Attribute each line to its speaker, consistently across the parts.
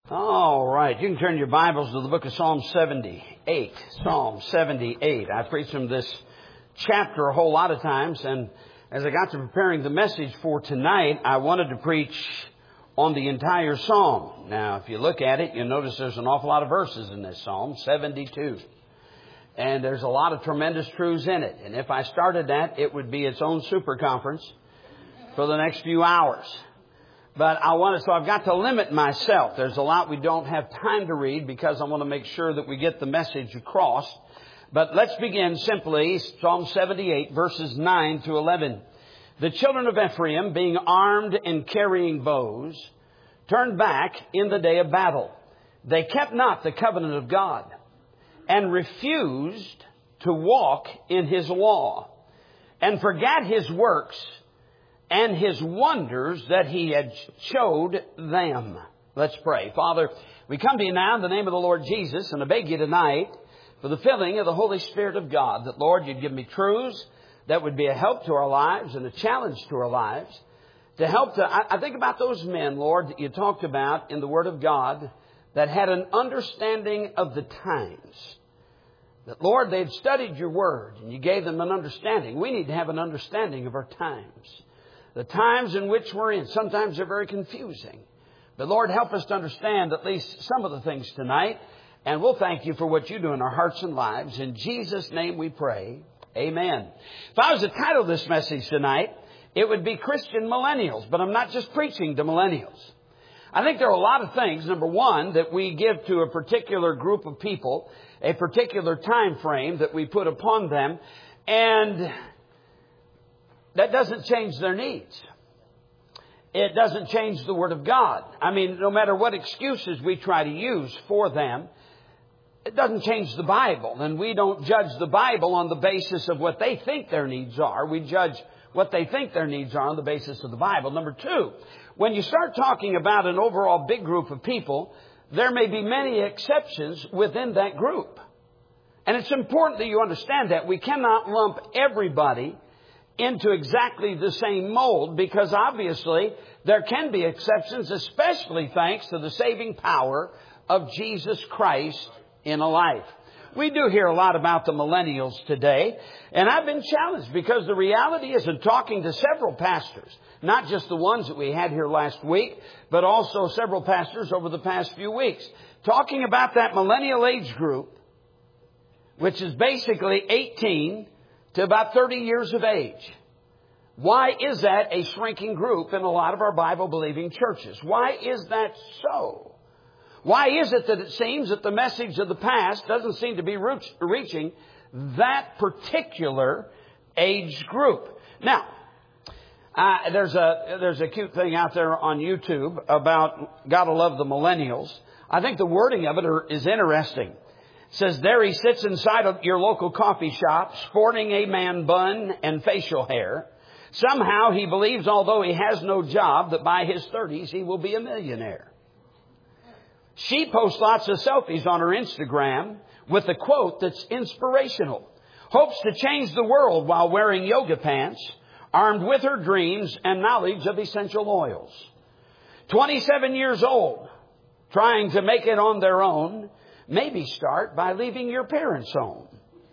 Speaker 1: All right. You can turn your Bibles to the book of Psalm 78. Psalm 78. I preached from this chapter a whole lot of times, and as I got to preparing the message for tonight, I wanted to preach on the entire psalm. Now, if you look at it, you'll notice there's an awful lot of verses in this psalm, 72. And there's a lot of tremendous truths in it. And if I started that, it would be its own super conference for the next few hours. But so I've got to limit myself. There's a lot we don't have time to read because I want to make sure that we get the message across. But let's begin simply, Psalm 78, verses 9 to 11. The children of Ephraim, being armed and carrying bows, turned back in the day of battle. They kept not the covenant of God, and refused to walk in His law, and forgat His works, and His wonders that He had showed them. Let's pray. Father, we come to You now in the name of the Lord Jesus, and I beg You tonight for the filling of the Holy Spirit of God, that, Lord, You'd give me truths that would be a help to our lives and a challenge to our lives. To help I think about those men, Lord, that You talked about in the Word of God that had an understanding of the times. That, Lord, they'd studied Your Word and You gave them an understanding. We need to have an understanding of our times. The times in which we're in. Sometimes they're very confusing. But Lord, help us to understand at least some of the things tonight. And we'll thank You for what You do in our hearts and lives. In Jesus' name we pray. Amen. If I was to title this message tonight, it would be Christian Millennials. But I'm not just preaching to millennials. I think there are a lot of things, number one, that we give to a particular group of people, a particular time frame that we put upon them. And that doesn't change their needs. It doesn't change the Word of God. I mean, no matter what excuses we try to use for them, it doesn't change the Bible. And we don't judge the Bible on the basis of what they think their needs are. We judge what they think their needs are on the basis of the Bible. Number two, when you start talking about an overall big group of people, there may be many exceptions within that group. And it's important that you understand that. We cannot lump everybody into exactly the same mold, because obviously there can be exceptions, especially thanks to the saving power of Jesus Christ in a life. We do hear a lot about the millennials today, and I've been challenged because the reality is, in talking to several pastors, not just the ones that we had here last week, but also several pastors over the past few weeks, talking about that millennial age group, which is basically 18 to about 30 years of age. Why is that a shrinking group in a lot of our Bible-believing churches? Why is that so? Why is it that it seems that the message of the past doesn't seem to be reaching that particular age group? Now, there's a cute thing out there on YouTube about gotta love the millennials. I think the wording of it is interesting. It says, there he sits inside of your local coffee shop, sporting a man bun and facial hair. Somehow he believes, although he has no job, that by his 30s he will be a millionaire. She posts lots of selfies on her Instagram with a quote that's inspirational. Hopes to change the world while wearing yoga pants, armed with her dreams and knowledge of essential oils. 27 years old, trying to make it on their own. Maybe start by leaving your parents' home.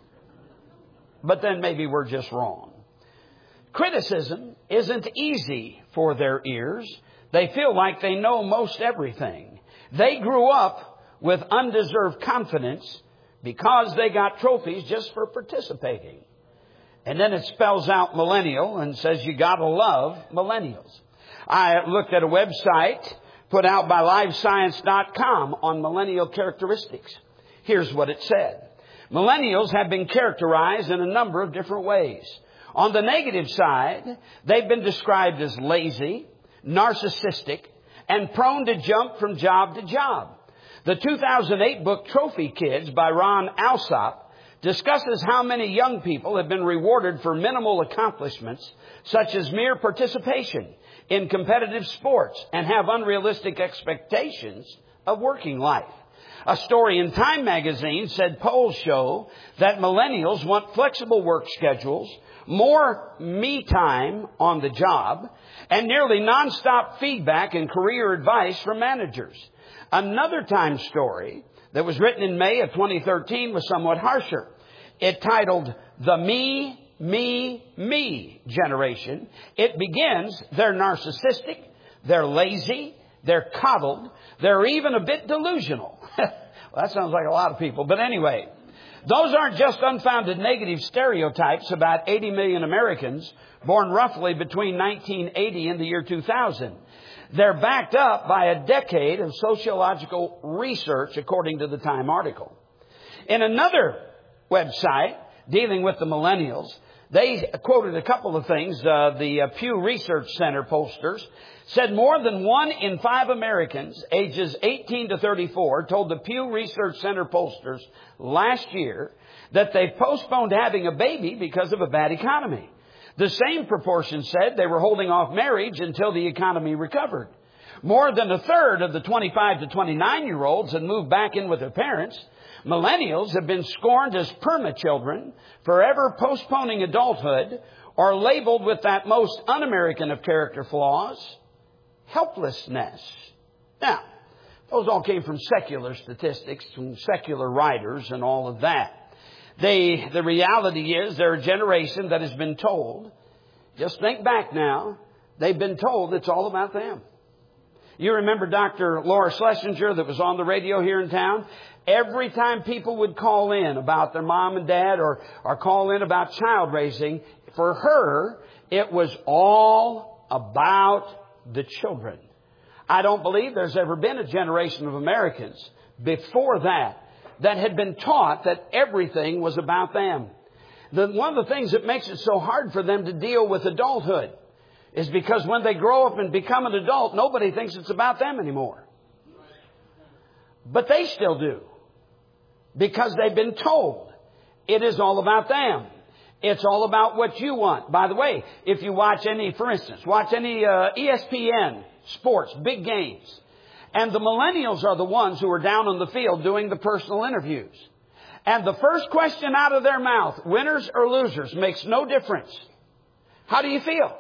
Speaker 1: But then maybe we're just wrong. Criticism isn't easy for their ears. They feel like they know most everything. They grew up with undeserved confidence because they got trophies just for participating. And then it spells out millennial and says you gotta love millennials. I looked at a website put out by LiveScience.com on millennial characteristics. Here's what it said. Millennials have been characterized in a number of different ways. On the negative side, they've been described as lazy, narcissistic, and prone to jump from job to job. The 2008 book Trophy Kids by Ron Alsop discusses how many young people have been rewarded for minimal accomplishments, such as mere participation in competitive sports, and have unrealistic expectations of working life. A story in Time magazine said polls show that millennials want flexible work schedules, more me time on the job, and nearly nonstop feedback and career advice from managers. Another time story that was written in May of 2013 was somewhat harsher. It titled, The Me Generation. It begins, they're narcissistic, they're lazy, they're coddled, they're even a bit delusional. Well, that sounds like a lot of people. But anyway, those aren't just unfounded negative stereotypes about 80 million Americans born roughly between 1980 and the year 2000. They're backed up by a decade of sociological research, according to the Time article. In another website dealing with the millennials, they quoted a couple of things. The Pew Research Center pollsters said more than 1 in 5 Americans ages 18 to 34 told the Pew Research Center pollsters last year that they postponed having a baby because of a bad economy. The same proportion said they were holding off marriage until the economy recovered. More than a third of the 25 to 29-year-olds had moved back in with their parents. Millennials have been scorned as perma-children, forever postponing adulthood, or labeled with that most un-American of character flaws, helplessness. Now, those all came from secular statistics, from secular writers and all of that. The reality is they're a generation that has been told, just think back now, they've been told it's all about them. You remember Dr. Laura Schlesinger that was on the radio here in town? Every time people would call in about their mom and dad or call in about child raising, for her, it was all about the children. I don't believe there's ever been a generation of Americans before that had been taught that everything was about them. One of the things that makes it so hard for them to deal with adulthood is because when they grow up and become an adult, nobody thinks it's about them anymore. But they still do. Because they've been told it is all about them. It's all about what you want. By the way, if you watch any ESPN sports, big games, and the millennials are the ones who are down on the field doing the personal interviews. And the first question out of their mouth, winners or losers, makes no difference. How do you feel?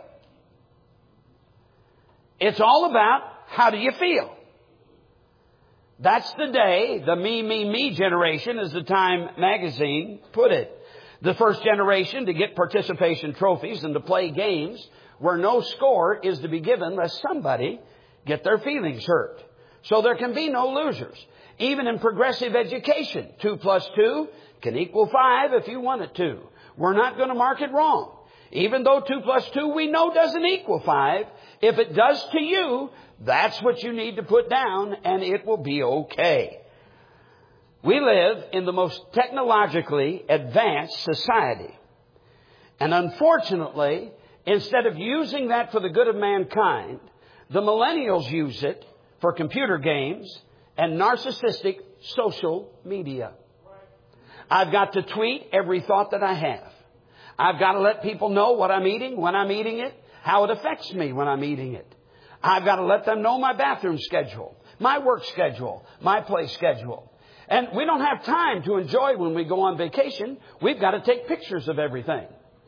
Speaker 1: It's all about how do you feel? That's the day, the me generation, as the Time magazine put it. The first generation to get participation trophies and to play games where no score is to be given lest somebody get their feelings hurt. So there can be no losers. Even in progressive education, 2 plus 2 can equal 5 if you want it to. We're not going to mark it wrong. Even though 2 plus 2 we know doesn't equal 5, if it does to you, that's what you need to put down and it will be okay. We live in the most technologically advanced society. And unfortunately, instead of using that for the good of mankind, the millennials use it for computer games and narcissistic social media. I've got to tweet every thought that I have. I've got to let people know what I'm eating, when I'm eating it, how it affects me when I'm eating it. I've got to let them know my bathroom schedule, my work schedule, my play schedule. And we don't have time to enjoy when we go on vacation. We've got to take pictures of everything.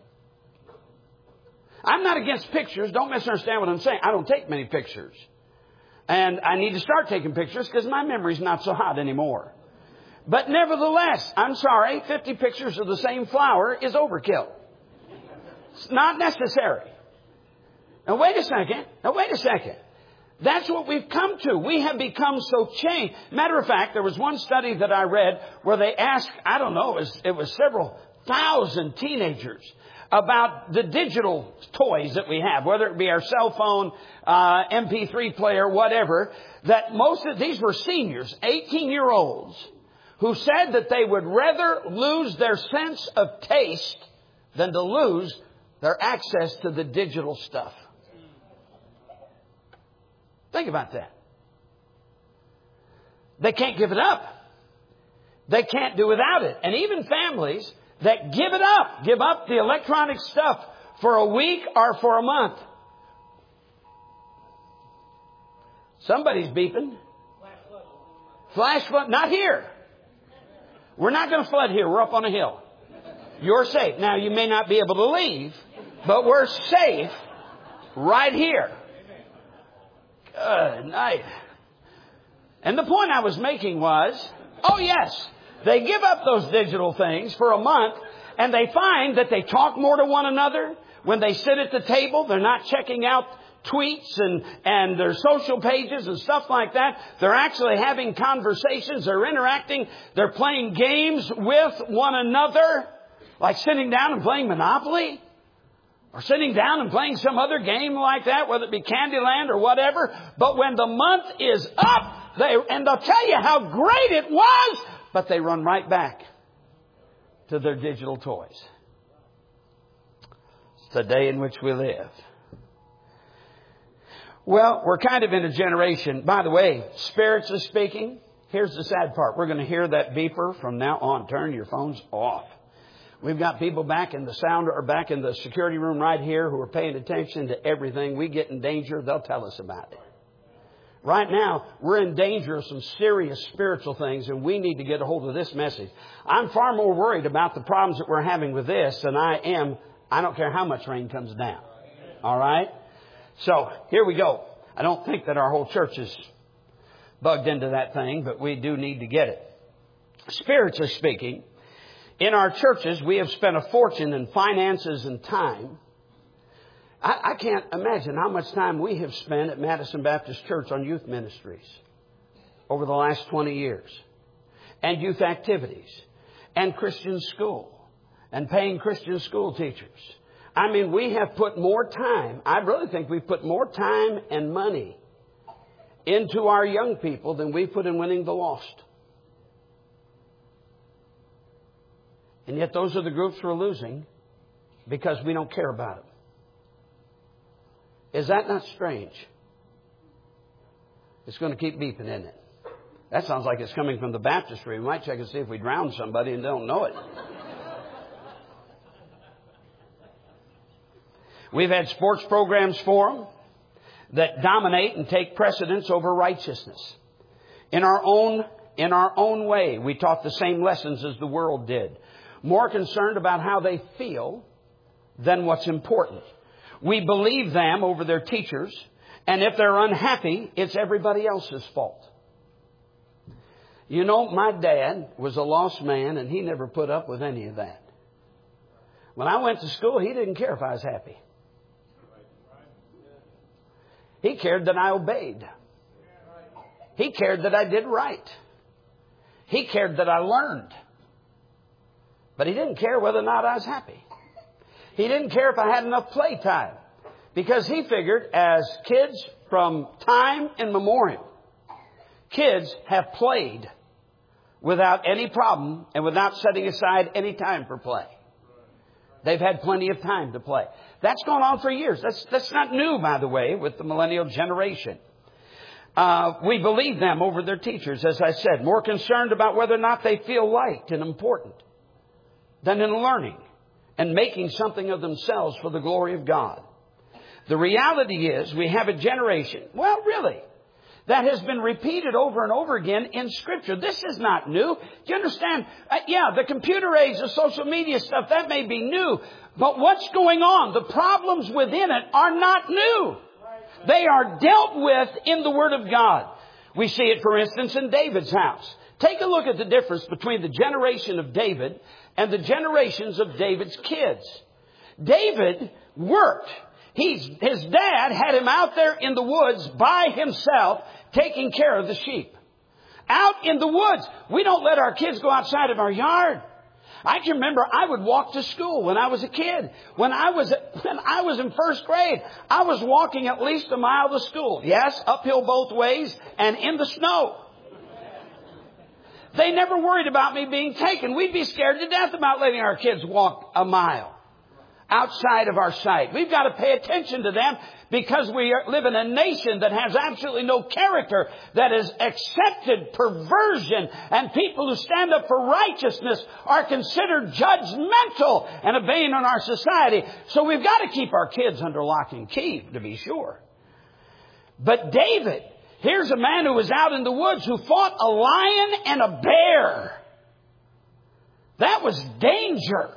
Speaker 1: I'm not against pictures. Don't misunderstand what I'm saying. I don't take many pictures. And I need to start taking pictures because my memory's not so hot anymore. But nevertheless, I'm sorry, 50 pictures of the same flower is overkill. It's not necessary. Now wait a second. That's what we've come to. We have become so changed. Matter of fact, there was one study that I read where they asked, I don't know, it was several thousand teenagers about the digital toys that we have, whether it be our cell phone, MP3 player, whatever, that most of these were seniors, 18-year-olds, who said that they would rather lose their sense of taste than to lose their access to the digital stuff. Think about that. They can't give it up. They can't do without it. And even families that give up the electronic stuff for a week or for a month. Somebody's beeping. Flash flood. Not here. We're not going to flood here. We're up on a hill. You're safe. Now, you may not be able to leave, but we're safe right here. Good night. And the point I was making was, oh yes, they give up those digital things for a month and they find that they talk more to one another. When they sit at the table, they're not checking out tweets and their social pages and stuff like that. They're actually having conversations. They're interacting. They're playing games with one another, like sitting down and playing Monopoly or sitting down and playing some other game like that, whether it be Candyland or whatever. But when the month is up, and they'll tell you how great it was, but they run right back to their digital toys. It's the day in which we live. Well, we're kind of in a generation. By the way, spiritually speaking, here's the sad part. We're going to hear that beeper from now on. Turn your phones off. We've got people back in the sound or back in the security room right here who are paying attention to everything. We get in danger, they'll tell us about it. Right now, we're in danger of some serious spiritual things, and we need to get a hold of this message. I'm far more worried about the problems that we're having with this than I don't care how much rain comes down. All right? So, here we go. I don't think that our whole church is bugged into that thing, but we do need to get it. Spiritually speaking, in our churches, we have spent a fortune in finances and time. I can't imagine how much time we have spent at Madison Baptist Church on youth ministries over the last 20 years. And youth activities. And Christian school. And paying Christian school teachers. I mean, we have put more time. I really think we've put more time and money into our young people than we put in winning the lost. And yet those are the groups we're losing because we don't care about them. Is that not strange? It's going to keep beeping, isn't it? That sounds like it's coming from the baptistry. We might check and see if we drown somebody and don't know it. We've had sports programs for them that dominate and take precedence over righteousness. In our own way, we taught the same lessons as the world did. More concerned about how they feel than what's important. We believe them over their teachers, and if they're unhappy, it's everybody else's fault. You know, my dad was a lost man, and he never put up with any of that. When I went to school, he didn't care if I was happy. He cared that I obeyed. He cared that I did right. He cared that I learned. But he didn't care whether or not I was happy. He didn't care if I had enough playtime. Because he figured as kids from time immemorial, kids have played without any problem and without setting aside any time for play. They've had plenty of time to play. That's gone on for years. That's not new, by the way, with the millennial generation. We believe them over their teachers, as I said, more concerned about whether or not they feel liked and important than in learning and making something of themselves for the glory of God. The reality is we have a generation, well, really, that has been repeated over and over again in Scripture. This is not new. Do you understand? The computer age, the social media stuff, that may be new. But what's going on? The problems within it are not new. They are dealt with in the Word of God. We see it, for instance, in David's house. Take a look at the difference between the generation of David and the generations of David's kids. David worked. His dad had him out there in the woods by himself taking care of the sheep. Out in the woods. We don't let our kids go outside of our yard. I can remember I would walk to school when I was a kid. When I was in first grade, I was walking at least a mile to school. Yes, uphill both ways and in the snow. They never worried about me being taken. We'd be scared to death about letting our kids walk a mile outside of our sight. We've got to pay attention to them because we live in a nation that has absolutely no character, that has accepted perversion, and people who stand up for righteousness are considered judgmental and a bane on our society. So we've got to keep our kids under lock and key, to be sure. But David, here's a man who was out in the woods who fought a lion and a bear. That was danger.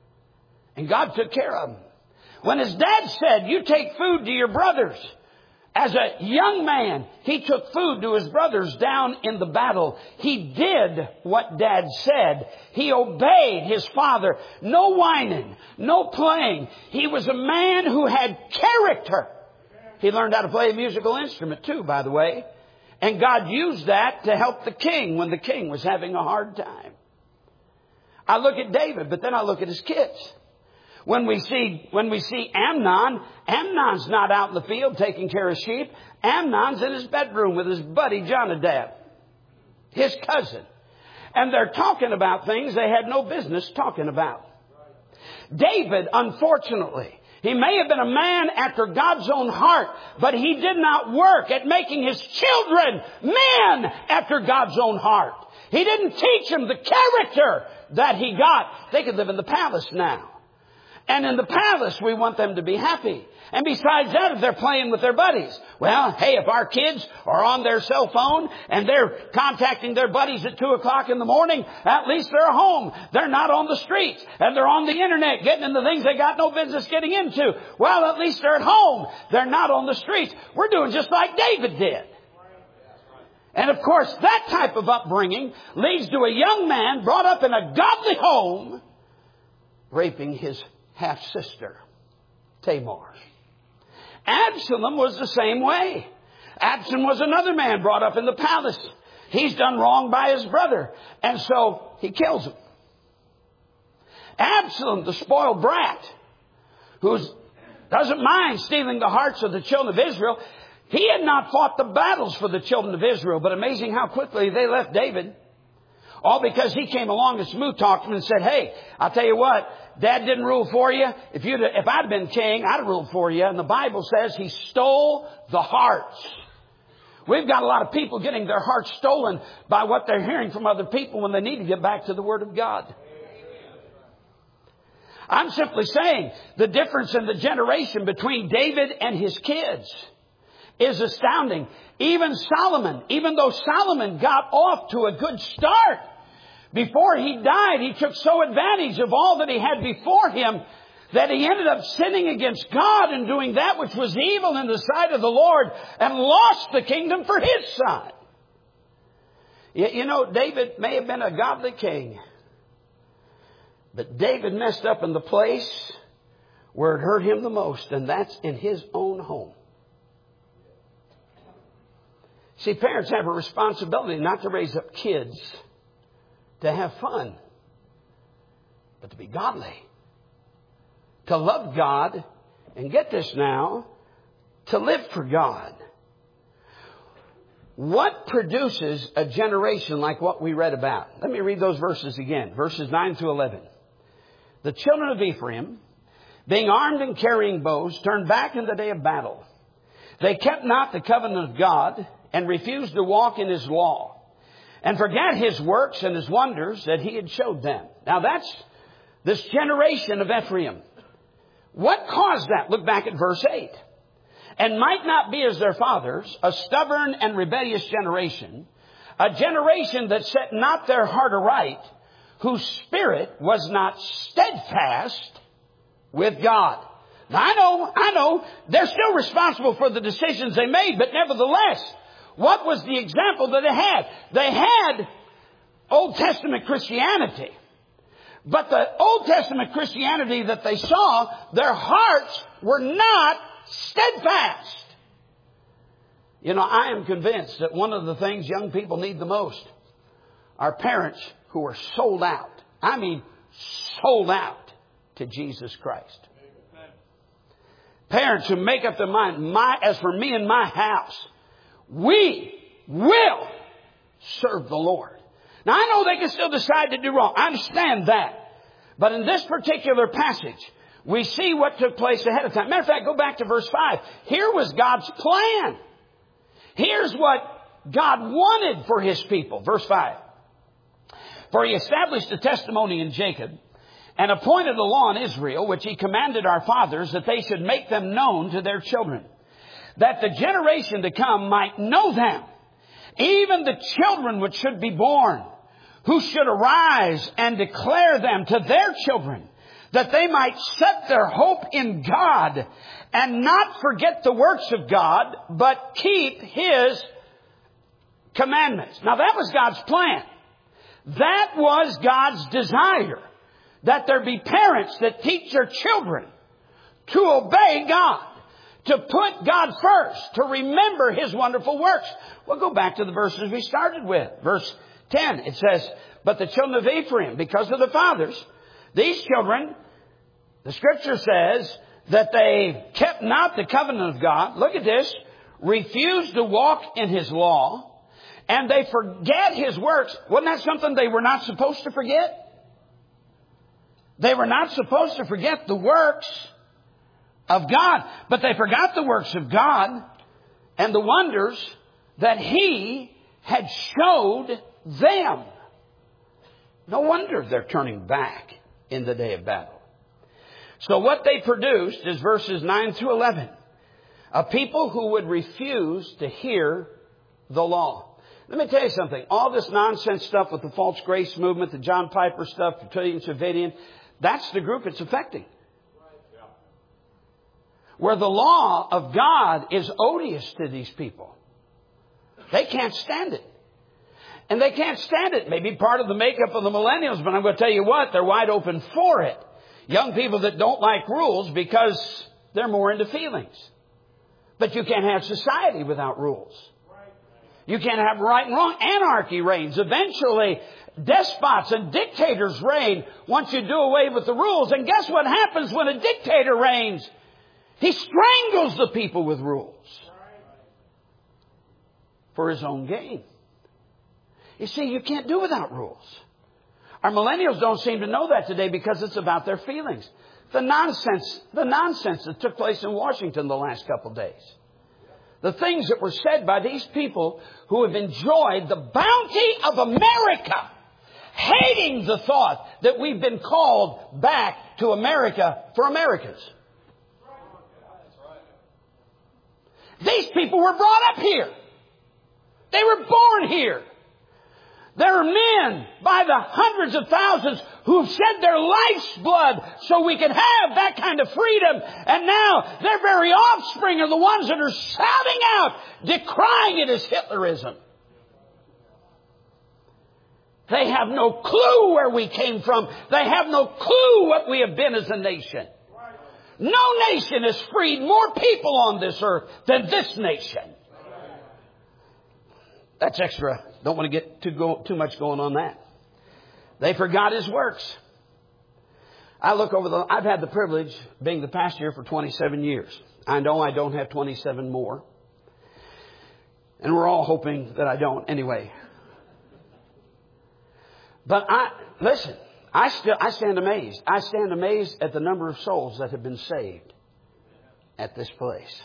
Speaker 1: And God took care of him. When his dad said, you take food to your brothers As a young man, he took food to his brothers down in the battle. He did what Dad said. He obeyed his father. No whining, no playing. He was a man who had character. He learned how to play a musical instrument too, by the way. And God used that to help the king when the king was having a hard time. I look at David, but then I look at his kids. When we see Amnon, Amnon's not out in the field taking care of sheep. Amnon's in his bedroom with his buddy Jonadab, his cousin. And they're talking about things they had no business talking about. David, unfortunately, he may have been a man after God's own heart, but he did not work at making his children men after God's own heart. He didn't teach them the character that he got. They could live in the palace now. And in the palace, we want them to be happy. And besides that, if they're playing with their buddies, well, hey, if our kids are on their cell phone and they're contacting their buddies at 2 o'clock in the morning, at least they're home. They're not on the streets. And they're on the internet getting into things they got no business getting into. Well, at least they're at home. They're not on the streets. We're doing just like David did. And of course, that type of upbringing leads to a young man brought up in a godly home raping his half-sister, Tamar. Absalom was the same way. Absalom was another man brought up in the palace. He's done wrong by his brother, and so he kills him. Absalom, the spoiled brat, who doesn't mind stealing the hearts of the children of Israel, he had not fought the battles for the children of Israel, but amazing how quickly they left David. All because he came along and smooth talked him and said, hey, I'll tell you what, Dad didn't rule for you. If I'd been king, I'd have ruled for you. And the Bible says he stole the hearts. We've got a lot of people getting their hearts stolen by what they're hearing from other people when they need to get back to the Word of God. I'm simply saying the difference in the generation between David and his kids is astounding. Even Solomon, even though Solomon got off to a good start, before he died, he took so advantage of all that he had before him that he ended up sinning against God and doing that which was evil in the sight of the Lord and lost the kingdom for his son. You know, David may have been a godly king, but David messed up in the place where it hurt him the most, and that's in his own home. See, parents have a responsibility not to raise up kids to have fun, but to be godly, to love God, and get this now, to live for God. What produces a generation like what we read about? Let me read those verses again, verses 9 through 11. The children of Ephraim, being armed and carrying bows, turned back in the day of battle. They kept not the covenant of God and refused to walk in his law, and forgot his works and his wonders that he had showed them. Now that's this generation of Ephraim. What caused that? Look back at verse 8. And might not be as their fathers, a stubborn and rebellious generation, a generation that set not their heart aright, whose spirit was not steadfast with God. Now I know, they're still responsible for the decisions they made, but nevertheless, what was the example that they had? They had Old Testament Christianity. But the Old Testament Christianity that they saw, their hearts were not steadfast. You know, I am convinced that one of the things young people need the most are parents who are sold out. I mean, sold out to Jesus Christ. Parents who make up their mind, as for me and my house, we will serve the Lord. Now, I know they can still decide to do wrong. I understand that. But in this particular passage, we see what took place ahead of time. Matter of fact, go back to verse 5. Here was God's plan. Here's what God wanted for his people. Verse 5. For he established a testimony in Jacob and appointed a law in Israel, which he commanded our fathers that they should make them known to their children, that the generation to come might know them, even the children which should be born, who should arise and declare them to their children, that they might set their hope in God and not forget the works of God, but keep His commandments. Now that was God's plan. That was God's desire, that there be parents that teach their children to obey God, to put God first, to remember His wonderful works. We'll go back to the verses we started with. Verse 10, it says, but the children of Ephraim, because of the fathers, these children, the Scripture says that they kept not the covenant of God. Look at this. Refused to walk in His law. And they forget His works. Wasn't that something they were not supposed to forget? They were not supposed to forget the works of God. But they forgot the works of God and the wonders that He had showed them. No wonder they're turning back in the day of battle. So what they produced is verses 9 through 11. A people who would refuse to hear the law. Let me tell you something. All this nonsense stuff with the false grace movement, the John Piper stuff, Tertullian, Servetus, that's the group it's affecting. Where the law of God is odious to these people. They can't stand it. And they can't stand it. Maybe part of the makeup of the millennials, but I'm going to tell you what, they're wide open for it. Young people that don't like rules because they're more into feelings. But you can't have society without rules. You can't have right and wrong. Anarchy reigns. Eventually, despots and dictators reign once you do away with the rules. And guess what happens when a dictator reigns? He strangles the people with rules for his own gain. You see, you can't do without rules. Our millennials don't seem to know that today because it's about their feelings. The nonsense that took place in Washington the last couple of days. The things that were said by these people who have enjoyed the bounty of America, hating the thought that we've been called back to America for Americans. These people were brought up here. They were born here. There are men by the hundreds of thousands who have shed their life's blood so we can have that kind of freedom. And now their very offspring are the ones that are shouting out, decrying it as Hitlerism. They have no clue where we came from. They have no clue what we have been as a nation. No nation has freed more people on this earth than this nation. That's extra. Don't want to get too much going on that. They forgot His works. I've had the privilege of being the pastor here for 27 years. I know I don't have 27 more. And we're all hoping that I don't anyway. But listen, I stand amazed. I stand amazed at the number of souls that have been saved at this place.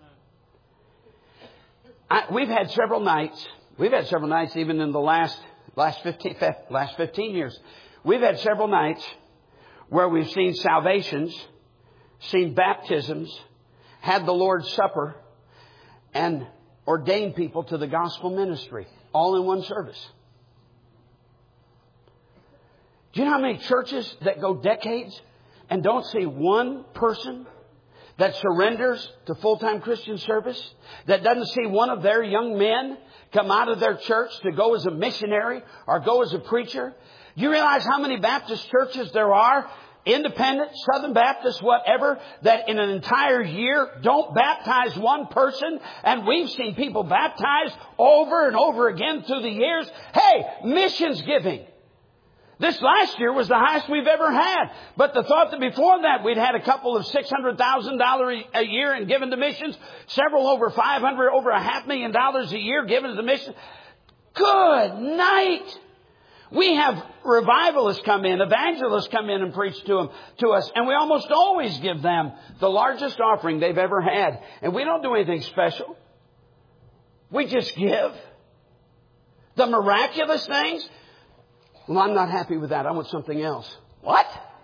Speaker 1: We've had several nights even in the last 15 years. We've had several nights where we've seen salvations, seen baptisms, had the Lord's Supper, and ordained people to the gospel ministry, all in one service. Do you know how many churches that go decades and don't see one person that surrenders to full-time Christian service, that doesn't see one of their young men come out of their church to go as a missionary or go as a preacher? Do you realize how many Baptist churches there are, independent, Southern Baptist, whatever, that in an entire year don't baptize one person? And we've seen people baptized over and over again through the years. Hey, missions giving. This last year was the highest we've ever had. But the thought that before that we'd had a couple of $600,000 a year in given to missions, several over $500,000, over $500,000 a year given to the mission. Good night. We have revivalists come in, evangelists come in and preach to us, and we almost always give them the largest offering they've ever had. And we don't do anything special. We just give. The miraculous things. Well, I'm not happy with that. I want something else. What?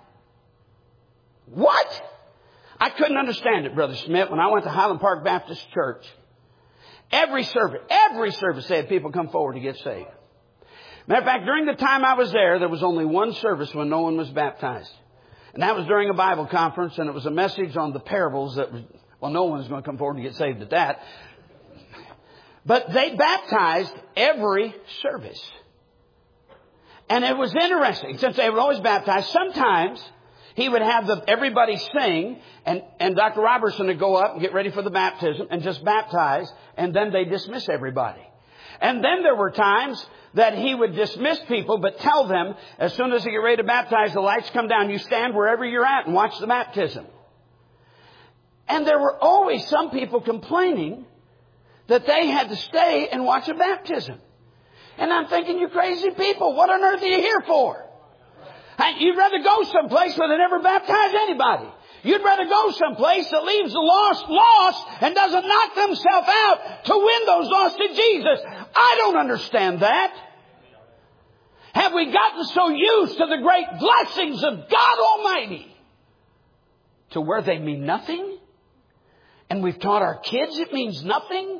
Speaker 1: I couldn't understand it, Brother Smith, when I went to Highland Park Baptist Church. Every service they had people come forward to get saved. Matter of fact, during the time I was there was only one service when no one was baptized. And that was during a Bible conference, and it was a message on the parables that was, well, no one's going to come forward and get saved at that. But they baptized every service. And it was interesting, since they would always baptize, sometimes he would have everybody sing, and Dr. Robertson would go up and get ready for the baptism and just baptize, and then they dismiss everybody. And then there were times that he would dismiss people, but tell them, as soon as they get ready to baptize, the lights come down, you stand wherever you're at and watch the baptism. And there were always some people complaining that they had to stay and watch a baptism. And I'm thinking, you crazy people, what on earth are you here for? You'd rather go someplace where they never baptize anybody. You'd rather go someplace that leaves the lost and doesn't knock themselves out to win those lost to Jesus. I don't understand that. Have we gotten so used to the great blessings of God Almighty to where they mean nothing? And we've taught our kids it means nothing?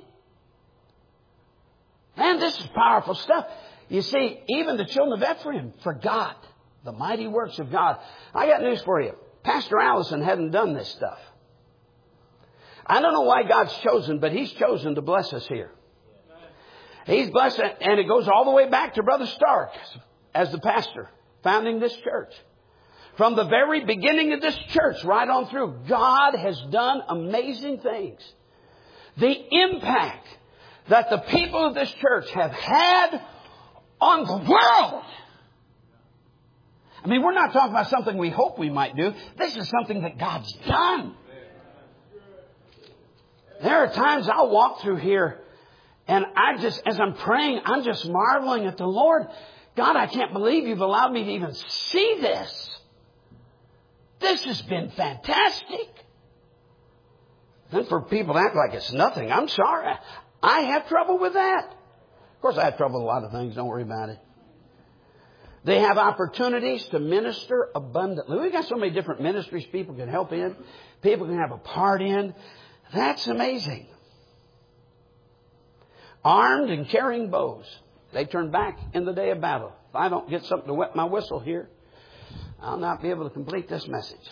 Speaker 1: Man, this is powerful stuff. You see, even the children of Ephraim forgot the mighty works of God. I got news for you. Pastor Allison hadn't done this stuff. I don't know why God's chosen, but He's chosen to bless us here. He's blessed, and it goes all the way back to Brother Stark as the pastor, founding this church. From the very beginning of this church, right on through, God has done amazing things. The impact that the people of this church have had on the world. I mean, we're not talking about something we hope we might do. This is something that God's done. There are times I'll walk through here and as I'm praying, I'm just marveling at the Lord. God, I can't believe You've allowed me to even see this. This has been fantastic. Then for people to act like it's nothing, I'm sorry. I have trouble with that. Of course, I have trouble with a lot of things. Don't worry about it. They have opportunities to minister abundantly. We've got so many different ministries people can help in. People can have a part in. That's amazing. Armed and carrying bows. They turn back in the day of battle. If I don't get something to wet my whistle here, I'll not be able to complete this message.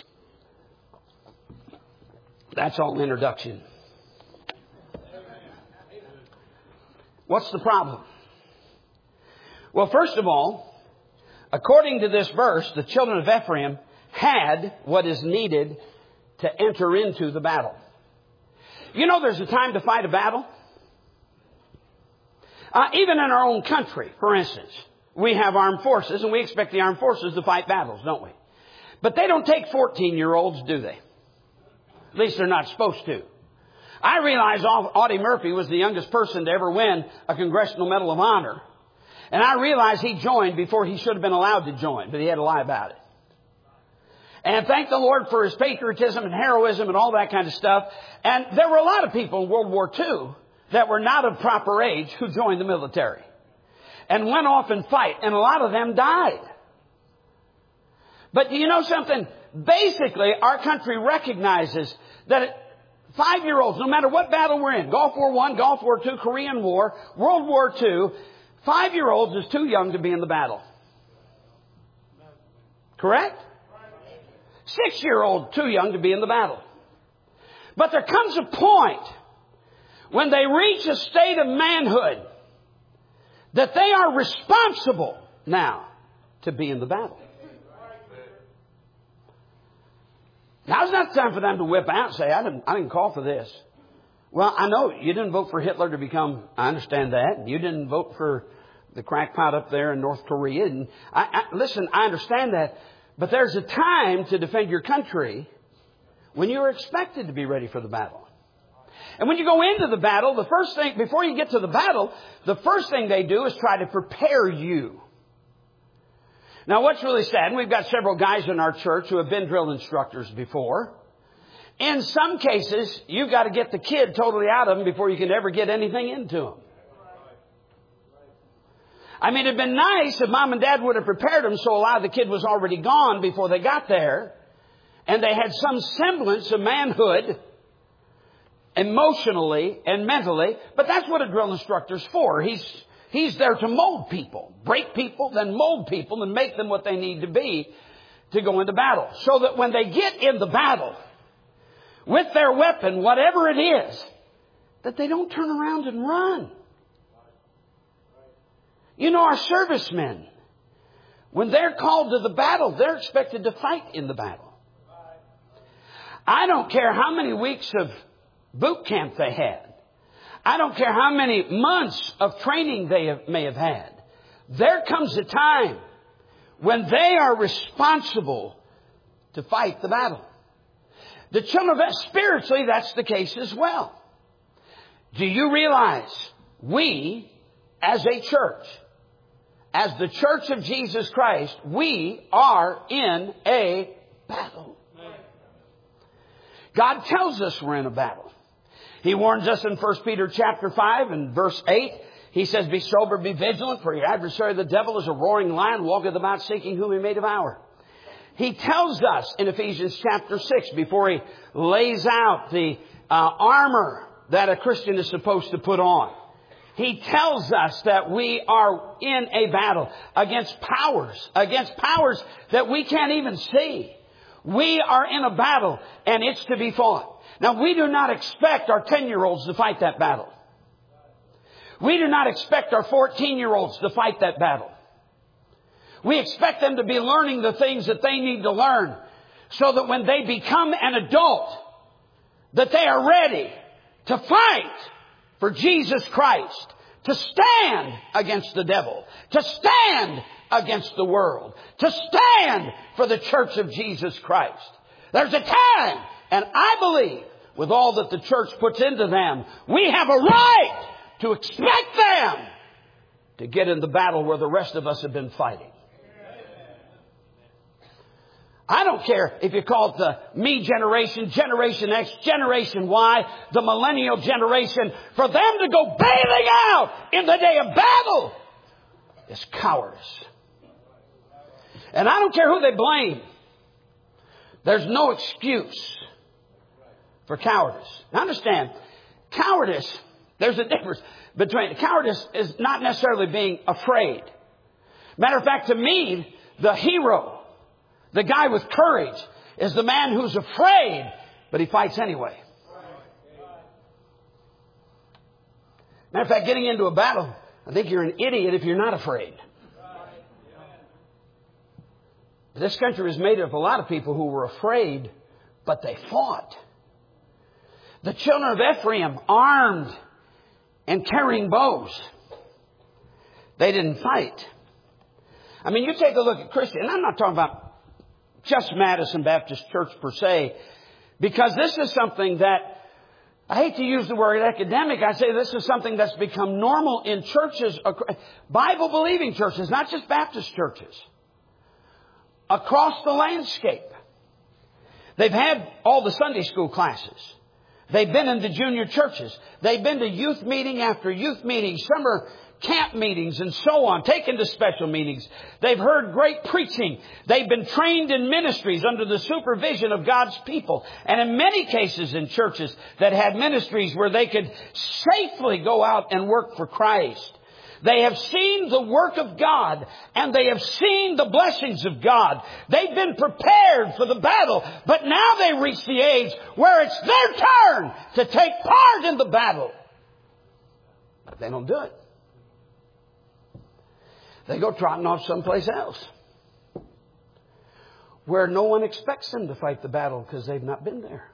Speaker 1: That's all introduction. What's the problem? Well, first of all, according to this verse, the children of Ephraim had what is needed to enter into the battle. You know, there's a time to fight a battle. Even in our own country, for instance, we have armed forces, and we expect the armed forces to fight battles, don't we? But they don't take 14-year-olds, do they? At least they're not supposed to. I realize Audie Murphy was the youngest person to ever win a Congressional Medal of Honor. And I realize he joined before he should have been allowed to join, but he had to lie about it. And thank the Lord for his patriotism and heroism and all that kind of stuff. And there were a lot of people in World War II that were not of proper age who joined the military and went off and fight. And a lot of them died. But do you know something? Basically, our country recognizes that 5-year-olds, no matter what battle we're in, Gulf War I, Gulf War II, Korean War, World War II, 5-year-olds is too young to be in the battle. Correct? 6-year-old, too young to be in the battle. But there comes a point when they reach a state of manhood that they are responsible now to be in the battle. Now's not the time for them to whip out and say, I didn't call for this. Well, I know you didn't vote for Hitler to become, I understand that. You didn't vote for the crackpot up there in North Korea. And listen, I understand that. But there's a time to defend your country when you're expected to be ready for the battle. And when you go into the battle, the first thing, before you get to the battle, the first thing they do is try to prepare you. Now, what's really sad, and we've got several guys in our church who have been drill instructors before. In some cases, you've got to get the kid totally out of them before you can ever get anything into them. I mean, it'd been nice if Mom and Dad would have prepared them so a lot of the kid was already gone before they got there. And they had some semblance of manhood, emotionally and mentally. But that's what a drill instructor's for. He's there to mold people, break people, then mold people and make them what they need to be to go into battle. So that when they get in the battle, with their weapon, whatever it is, that they don't turn around and run. You know, our servicemen, when they're called to the battle, they're expected to fight in the battle. I don't care how many weeks of boot camp they had. I don't care how many months of training they may have had. There comes a time when they are responsible to fight the battle. The children of spiritually, that's the case as well. Do you realize we, as a church, as the Church of Jesus Christ, we are in a battle. God tells us we're in a battle. He warns us in 1 Peter chapter 5 and verse 8. He says, be sober, be vigilant, for your adversary the devil is a roaring lion, walketh about seeking whom he may devour. He tells us in Ephesians chapter 6, before he lays out the armor that a Christian is supposed to put on, he tells us that we are in a battle against powers that we can't even see. We are in a battle, and it's to be fought. Now, we do not expect our 10-year-olds to fight that battle. We do not expect our 14-year-olds to fight that battle. We expect them to be learning the things that they need to learn so that when they become an adult, that they are ready to fight for Jesus Christ, to stand against the devil, to stand against the world, to stand for the Church of Jesus Christ. There's a time, and I believe with all that the church puts into them, we have a right to expect them to get in the battle where the rest of us have been fighting. I don't care if you call it the me generation, Generation X, Generation Y, the millennial generation. For them to go bailing out in the day of battle is cowardice. And I don't care who they blame. There's no excuse for cowardice. Now understand, cowardice, there's a difference between cowardice is not necessarily being afraid. Matter of fact, to me, the hero, the guy with courage, is the man who's afraid, but he fights anyway. Matter of fact, getting into a battle, I think you're an idiot if you're not afraid. This country was made up of a lot of people who were afraid, but they fought. The children of Ephraim, armed and carrying bows, they didn't fight. I mean, you take a look at Christian, and I'm not talking about just Madison Baptist Church per se, because this is something that, I hate to use the word academic, I say this is something that's become normal in churches, Bible-believing churches, not just Baptist churches, across the landscape. They've had all the Sunday school classes. They've been in the junior churches. They've been to youth meeting after youth meeting, summer camp meetings and so on, taken to special meetings. They've heard great preaching. They've been trained in ministries under the supervision of God's people. And in many cases in churches that had ministries where they could safely go out and work for Christ. They have seen the work of God and they have seen the blessings of God. They've been prepared for the battle, but now they reach the age where it's their turn to take part in the battle. But they don't do it. They go trotting off someplace else where no one expects them to fight the battle because they've not been there.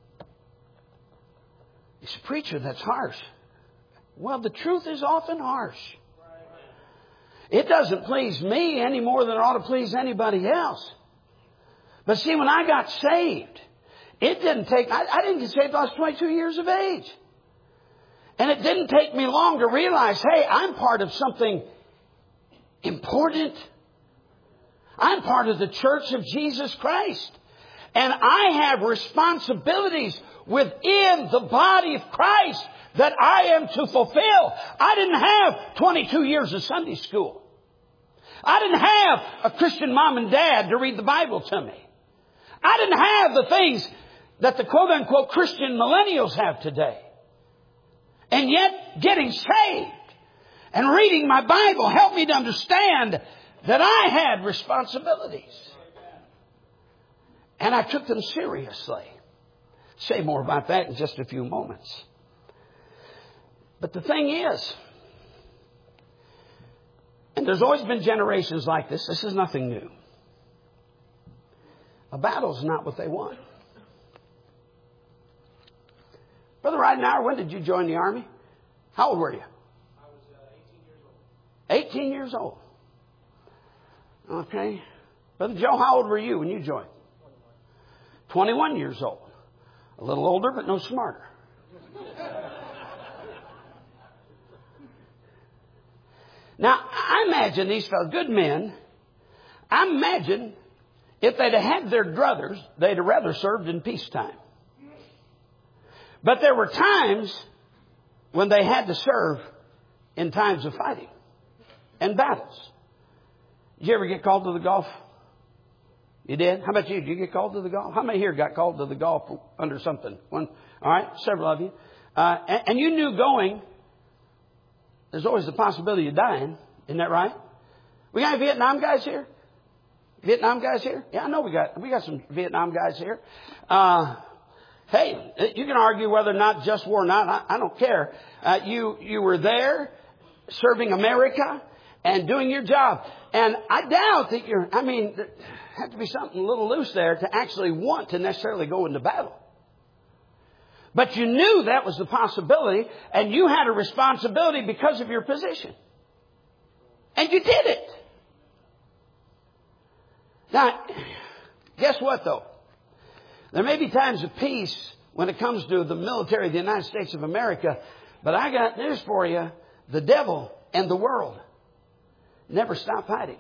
Speaker 1: He's a preacher, that's harsh. Well, the truth is often harsh. It doesn't please me any more than it ought to please anybody else. But see, when I got saved, it didn't take, I didn't get saved until I was 22 years of age. And it didn't take me long to realize, hey, I'm part of something important. I'm part of the Church of Jesus Christ. And I have responsibilities within the body of Christ that I am to fulfill. I didn't have 22 years of Sunday school. I didn't have a Christian mom and dad to read the Bible to me. I didn't have the things that the quote-unquote Christian millennials have today. And yet, getting saved and reading my Bible helped me to understand that I had responsibilities. And I took them seriously. Say more about that in just a few moments. But the thing is, and there's always been generations like this. This is nothing new. A battle's not what they want. Brother Ridenauer, when did you join the Army? How old were you?
Speaker 2: I was 18 years old.
Speaker 1: 18 years old. Okay. Brother Joe, how old were you when you joined? 21 years old. A little older, but no smarter. Now, I imagine these fellows, good men, I imagine if they'd have had their druthers, they'd have rather served in peacetime. But there were times when they had to serve in times of fighting and battles. Did you ever get called to the Gulf? You did? How about you? Did you get called to the Gulf? How many here got called to the Gulf under something? One. All right, several of you. And you knew going, there's always the possibility of dying. Isn't that right? We got any Vietnam guys here? Vietnam guys here? Yeah, I know we got some Vietnam guys here. Hey, you can argue whether or not just war or not. I don't care. You were there serving America and doing your job. And I doubt that there had to be something a little loose there to actually want to necessarily go into battle. But you knew that was the possibility, and you had a responsibility because of your position. And you did it. Now, guess what, though? There may be times of peace when it comes to the military of the United States of America, but I got news for you. The devil and the world never stop fighting.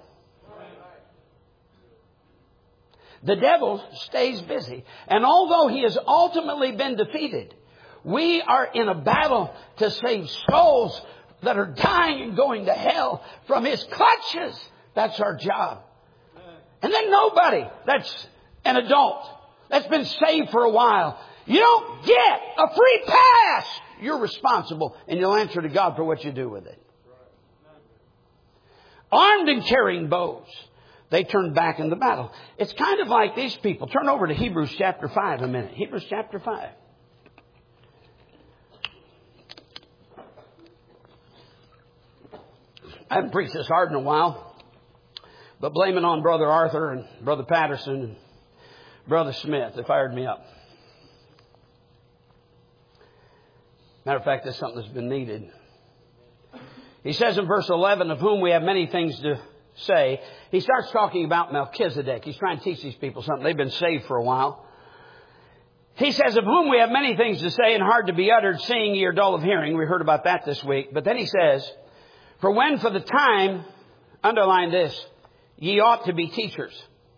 Speaker 1: The devil stays busy. And although he has ultimately been defeated, we are in a battle to save souls that are dying and going to hell from his clutches. That's our job. And then nobody that's an adult, that's been saved for a while, you don't get a free pass. You're responsible, and you'll answer to God for what you do with it. Armed and carrying bows, they turned back in the battle. It's kind of like these people. Turn over to Hebrews chapter 5 a minute. Hebrews chapter 5. I haven't preached this hard in a while, but blame it on Brother Arthur and Brother Patterson and Brother Smith. They fired me up. Matter of fact, that's something that's been needed. He says in verse 11, of whom we have many things to say. He starts talking about Melchizedek. He's trying to teach these people something. They've been saved for a while. He says, of whom we have many things to say and hard to be uttered, seeing ye are dull of hearing. We heard about that this week. But then he says, for when for the time, underline this, ye ought to be teachers.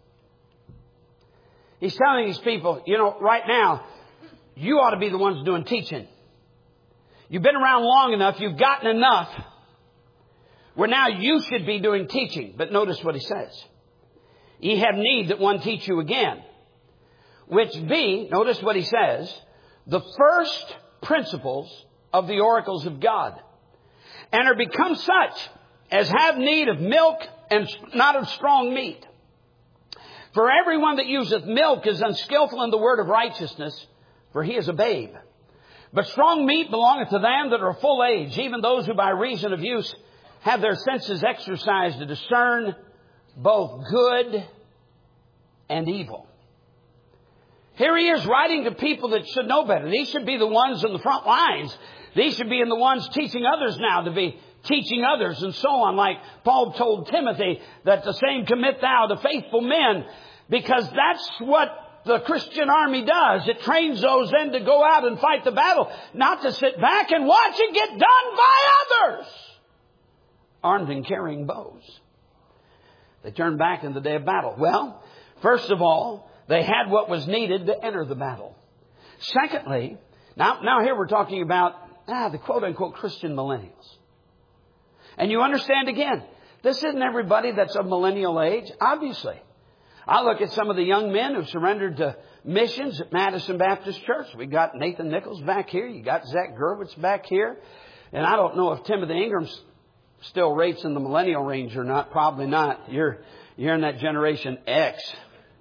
Speaker 1: He's telling these people, right now, you ought to be the ones doing teaching. You've been around long enough. You've gotten enough where now you should be doing teaching. But notice what he says. Ye have need that one teach you again. Which be, notice what he says, the first principles of the oracles of God. And are become such as have need of milk and not of strong meat. For everyone that useth milk is unskillful in the word of righteousness, for he is a babe. But strong meat belongeth to them that are full age, even those who by reason of use have their senses exercised to discern both good and evil. Here he is writing to people that should know better. These should be the ones in the front lines. These should be in the ones teaching others now to be teaching others and so on. Like Paul told Timothy that the same commit thou to faithful men, because that's what the Christian army does. It trains those then to go out and fight the battle, not to sit back and watch it get done by others. Armed and carrying bows. They turned back in the day of battle. Well, first of all, they had what was needed to enter the battle. Secondly, now here we're talking about the quote-unquote Christian millennials. And you understand again, this isn't everybody that's of millennial age, obviously. I look at some of the young men who've surrendered to missions at Madison Baptist Church. We got Nathan Nichols back here. You got Zach Gerwitz back here. And I don't know if Timothy Ingram still rates in the millennial range or not. Probably not. You're in that generation X.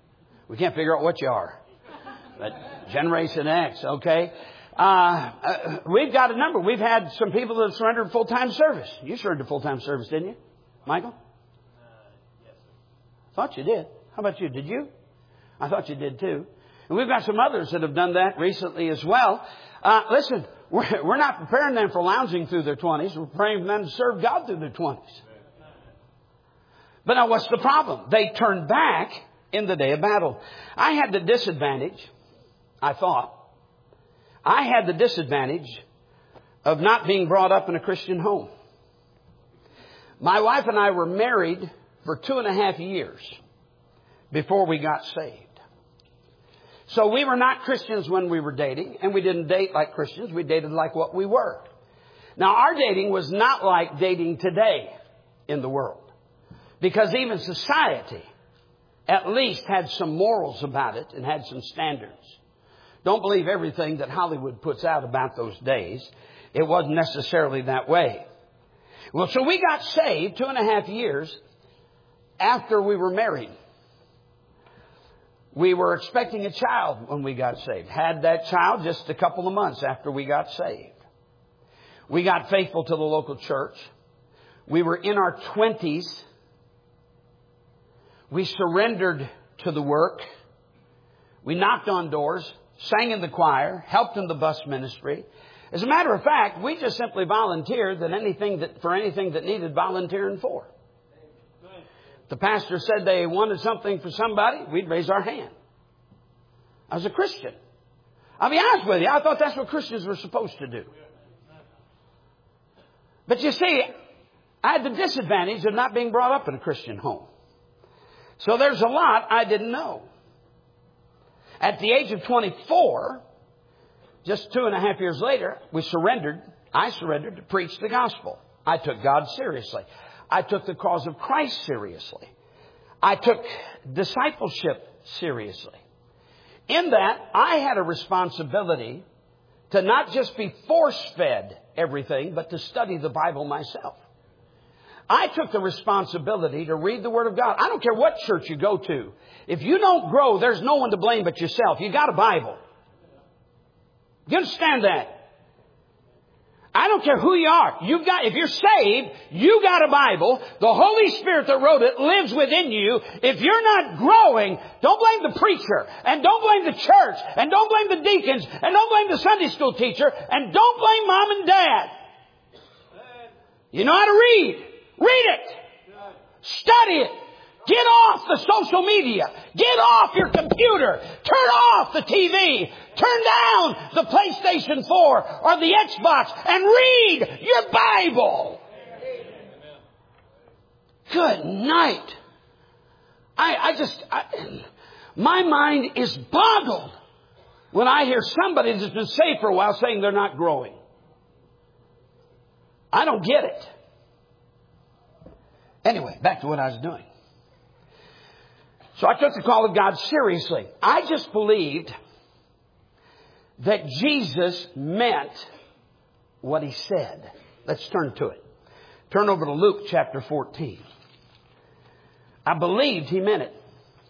Speaker 1: We can't figure out what you are. But Generation X, okay. We've got a number. We've had some people that have surrendered full-time service. You surrendered full-time service, didn't you, Michael?
Speaker 2: Yes, sir.
Speaker 1: Thought you did. How about you? Did you? I thought you did too. And we've got some others that have done that recently as well. Listen, we're not preparing them for lounging through their 20s. We're preparing them to serve God through their 20s. But now what's the problem? They turned back in the day of battle. I had the disadvantage, I thought, of not being brought up in a Christian home. My wife and I were married for 2.5 years before we got saved. So we were not Christians when we were dating, and we didn't date like Christians. We dated like what we were. Now, our dating was not like dating today in the world, because even society at least had some morals about it and had some standards. Don't believe everything that Hollywood puts out about those days. It wasn't necessarily that way. Well, so we got saved 2.5 years after we were married. We were expecting a child when we got saved. Had that child just a couple of months after we got saved. We got faithful to the local church. We were in our 20s. We surrendered to the work. We knocked on doors, sang in the choir, helped in the bus ministry. As a matter of fact, we just simply volunteered for anything that needed volunteering for. The pastor said they wanted something for somebody, we'd raise our hand. I was a Christian. I'll be honest with you, I thought that's what Christians were supposed to do. But you see, I had the disadvantage of not being brought up in a Christian home. So there's a lot I didn't know. At the age of 24, just 2.5 years later, I surrendered to preach the gospel. I took God seriously. I took the cause of Christ seriously. I took discipleship seriously. In that, I had a responsibility to not just be force-fed everything, but to study the Bible myself. I took the responsibility to read the Word of God. I don't care what church you go to. If you don't grow, there's no one to blame but yourself. You got a Bible. You understand that? I don't care who you are. If you're saved, you got a Bible. The Holy Spirit that wrote it lives within you. If you're not growing, don't blame the preacher, and don't blame the church, and don't blame the deacons, and don't blame the Sunday school teacher, and don't blame mom and dad. You know how to read. Read it. Study it. Get off the social media. Get off your computer. Turn off the TV. Turn down the PlayStation 4 or the Xbox and read your Bible. Good night. My mind is boggled when I hear somebody that's been saved for a while saying they're not growing. I don't get it. Anyway, back to what I was doing. So I took the call of God seriously. I just believed that Jesus meant what He said. Let's turn to it. Turn over to Luke chapter 14. I believed He meant it.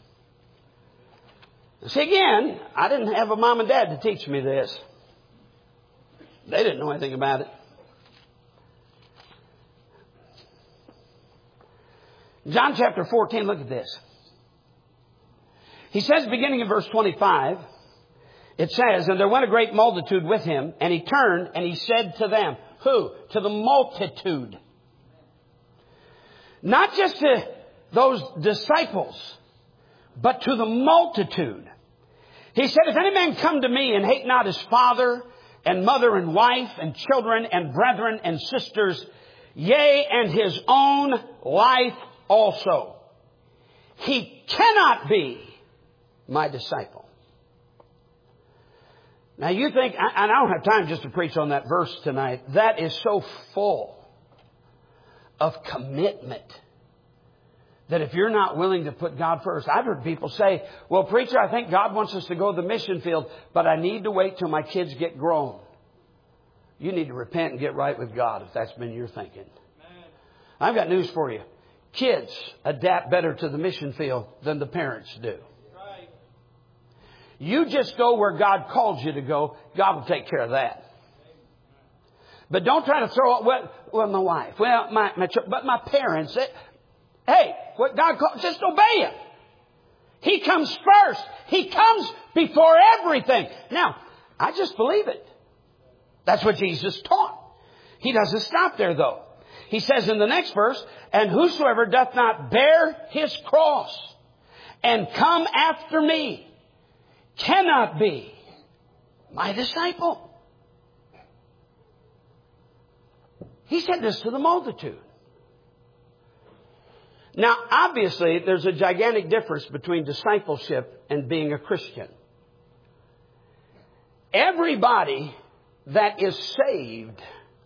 Speaker 1: See, again, I didn't have a mom and dad to teach me this. They didn't know anything about it. John chapter 14, look at this. He says, beginning in verse 25, it says, and there went a great multitude with Him, and He turned and He said to them, who? To the multitude. Not just to those disciples, but to the multitude. He said, if any man come to me and hate not his father and mother and wife and children and brethren and sisters, yea, and his own life also, he cannot be my disciple. Now you think, and I don't have time just to preach on that verse tonight. That is so full of commitment that if you're not willing to put God first, I've heard people say, well, preacher, I think God wants us to go to the mission field, but I need to wait till my kids get grown. You need to repent and get right with God if that's been your thinking. I've got news for you. Kids adapt better to the mission field than the parents do. You just go where God calls you to go. God will take care of that. But don't try to throw out, well, my wife, but my parents. Hey, what God calls, just obey Him. He comes first. He comes before everything. Now, I just believe it. That's what Jesus taught. He doesn't stop there, though. He says in the next verse, and whosoever doth not bear his cross and come after me cannot be my disciple. He said this to the multitude. Now, obviously, there's a gigantic difference between discipleship and being a Christian. Everybody that is saved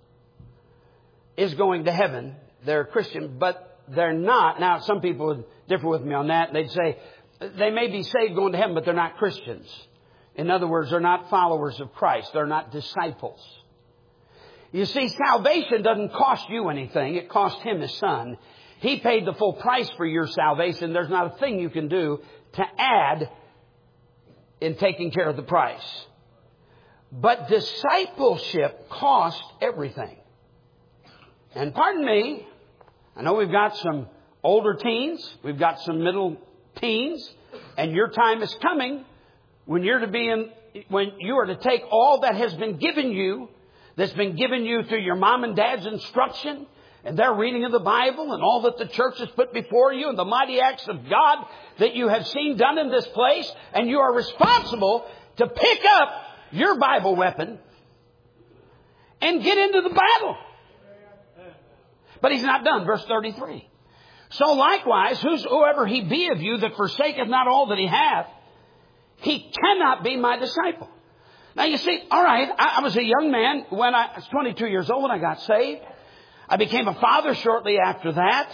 Speaker 1: is going to heaven. They're a Christian, but they're not. Now, some people would differ with me on that. They'd say they may be saved going to heaven, but they're not Christians. In other words, they're not followers of Christ. They're not disciples. You see, salvation doesn't cost you anything. It cost Him His Son. He paid the full price for your salvation. There's not a thing you can do to add in taking care of the price. But discipleship costs everything. And pardon me, I know we've got some older teens, we've got some middle teens, and your time is coming when you're when you are to take all that has been given you, that's been given you through your mom and dad's instruction, and their reading of the Bible, and all that the church has put before you, and the mighty acts of God that you have seen done in this place, and you are responsible to pick up your Bible weapon and get into the battle. But He's not done. Verse 33. So likewise, whosoever he be of you that forsaketh not all that he hath, he cannot be my disciple. Now you see, all right, I was a young man when I was 22 years old when I got saved. I became a father shortly after that.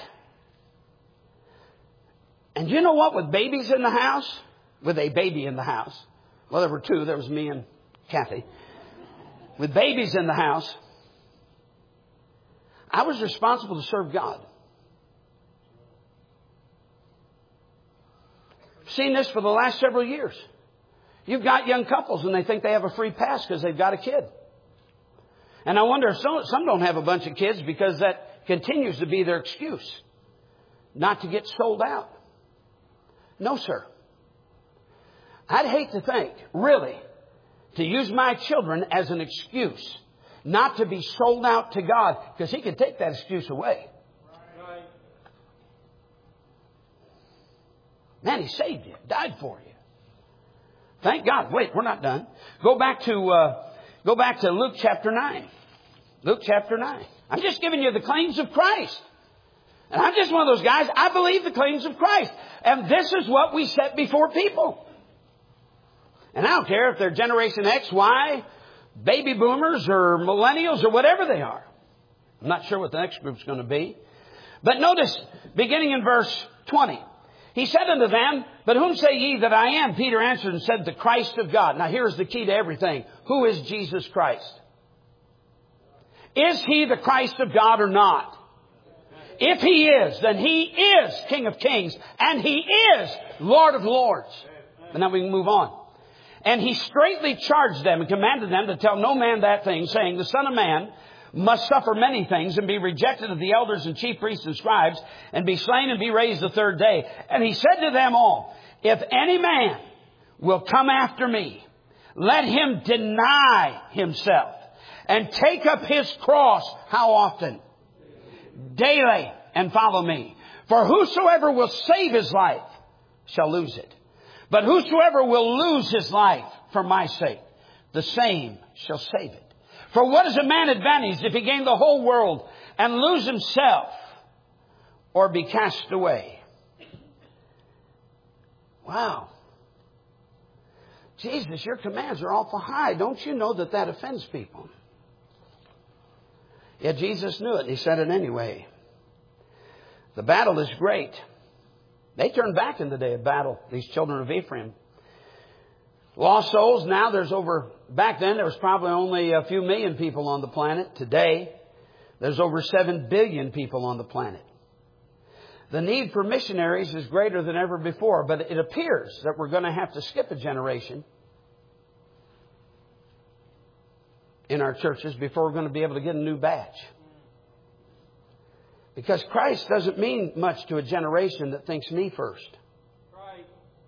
Speaker 1: And you know what? With babies in the house, with a baby in the house, well, there were two. There was me and Kathy. With babies in the house, I was responsible to serve God. I've seen this for the last several years. You've got young couples and they think they have a free pass because they've got a kid. And I wonder if some don't have a bunch of kids because that continues to be their excuse not to get sold out. No, sir. I'd hate to think, really, to use my children as an excuse not to be sold out to God, because He can take that excuse away. Right. Man, He saved you, died for you. Thank God. Wait, we're not done. Go back to Luke chapter 9. Luke chapter 9. I'm just giving you the claims of Christ. And I'm just one of those guys, I believe the claims of Christ. And this is what we set before people. And I don't care if they're Generation X, Y, baby boomers or millennials or whatever they are. I'm not sure what the next group's going to be. But notice, beginning in verse 20. He said unto them, but whom say ye that I am? Peter answered and said, the Christ of God. Now here's the key to everything. Who is Jesus Christ? Is He the Christ of God or not? If He is, then He is King of Kings and He is Lord of Lords. And now we can move on. And He straitly charged them and commanded them to tell no man that thing, saying, the Son of Man must suffer many things and be rejected of the elders and chief priests and scribes and be slain and be raised the third day. And He said to them all, if any man will come after me, let him deny himself and take up his cross. How often? Daily, and follow me. For whosoever will save his life shall lose it. But whosoever will lose his life for my sake, the same shall save it. For what is a man advantaged if he gain the whole world and lose himself or be cast away? Wow. Jesus, your commands are awful high. Don't you know that offends people? Yet Jesus knew it. He said it anyway. The battle is great. They turned back in the day of battle, these children of Ephraim. Lost souls, now back then there was probably only a few million people on the planet. Today, there's over 7 billion people on the planet. The need for missionaries is greater than ever before, but it appears that we're going to have to skip a generation in our churches before we're going to be able to get a new batch. Because Christ doesn't mean much to a generation that thinks me first.
Speaker 2: Right.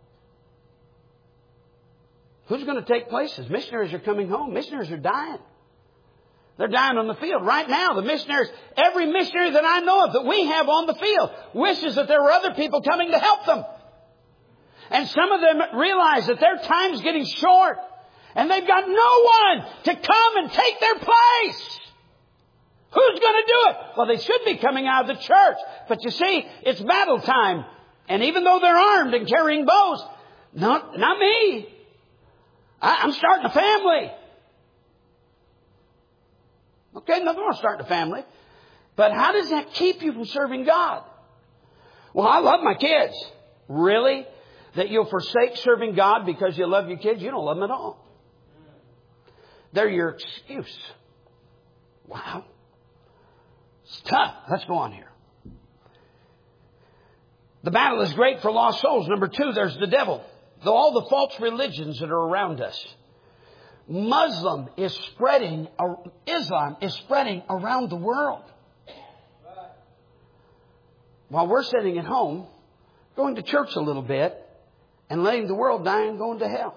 Speaker 1: Who's going to take places? Missionaries are coming home. Missionaries are dying. They're dying on the field. Right now, the missionaries, every missionary that I know of that we have on the field wishes that there were other people coming to help them. And some of them realize that their time's getting short. And they've got no one to come and take their place. Who's going to do it? Well, they should be coming out of the church. But you see, it's battle time. And even though they're armed and carrying bows, not me. I'm starting a family. Okay, nothing wrong with starting a family. But how does that keep you from serving God? Well, I love my kids. Really? That you'll forsake serving God because you love your kids? You don't love them at all. They're your excuse. Wow. It's tough. Let's go on here. The battle is great for lost souls. Number 2, there's the devil. All the false religions that are around us. Islam is spreading around the world. While we're sitting at home, going to church a little bit, and letting the world die and going to hell.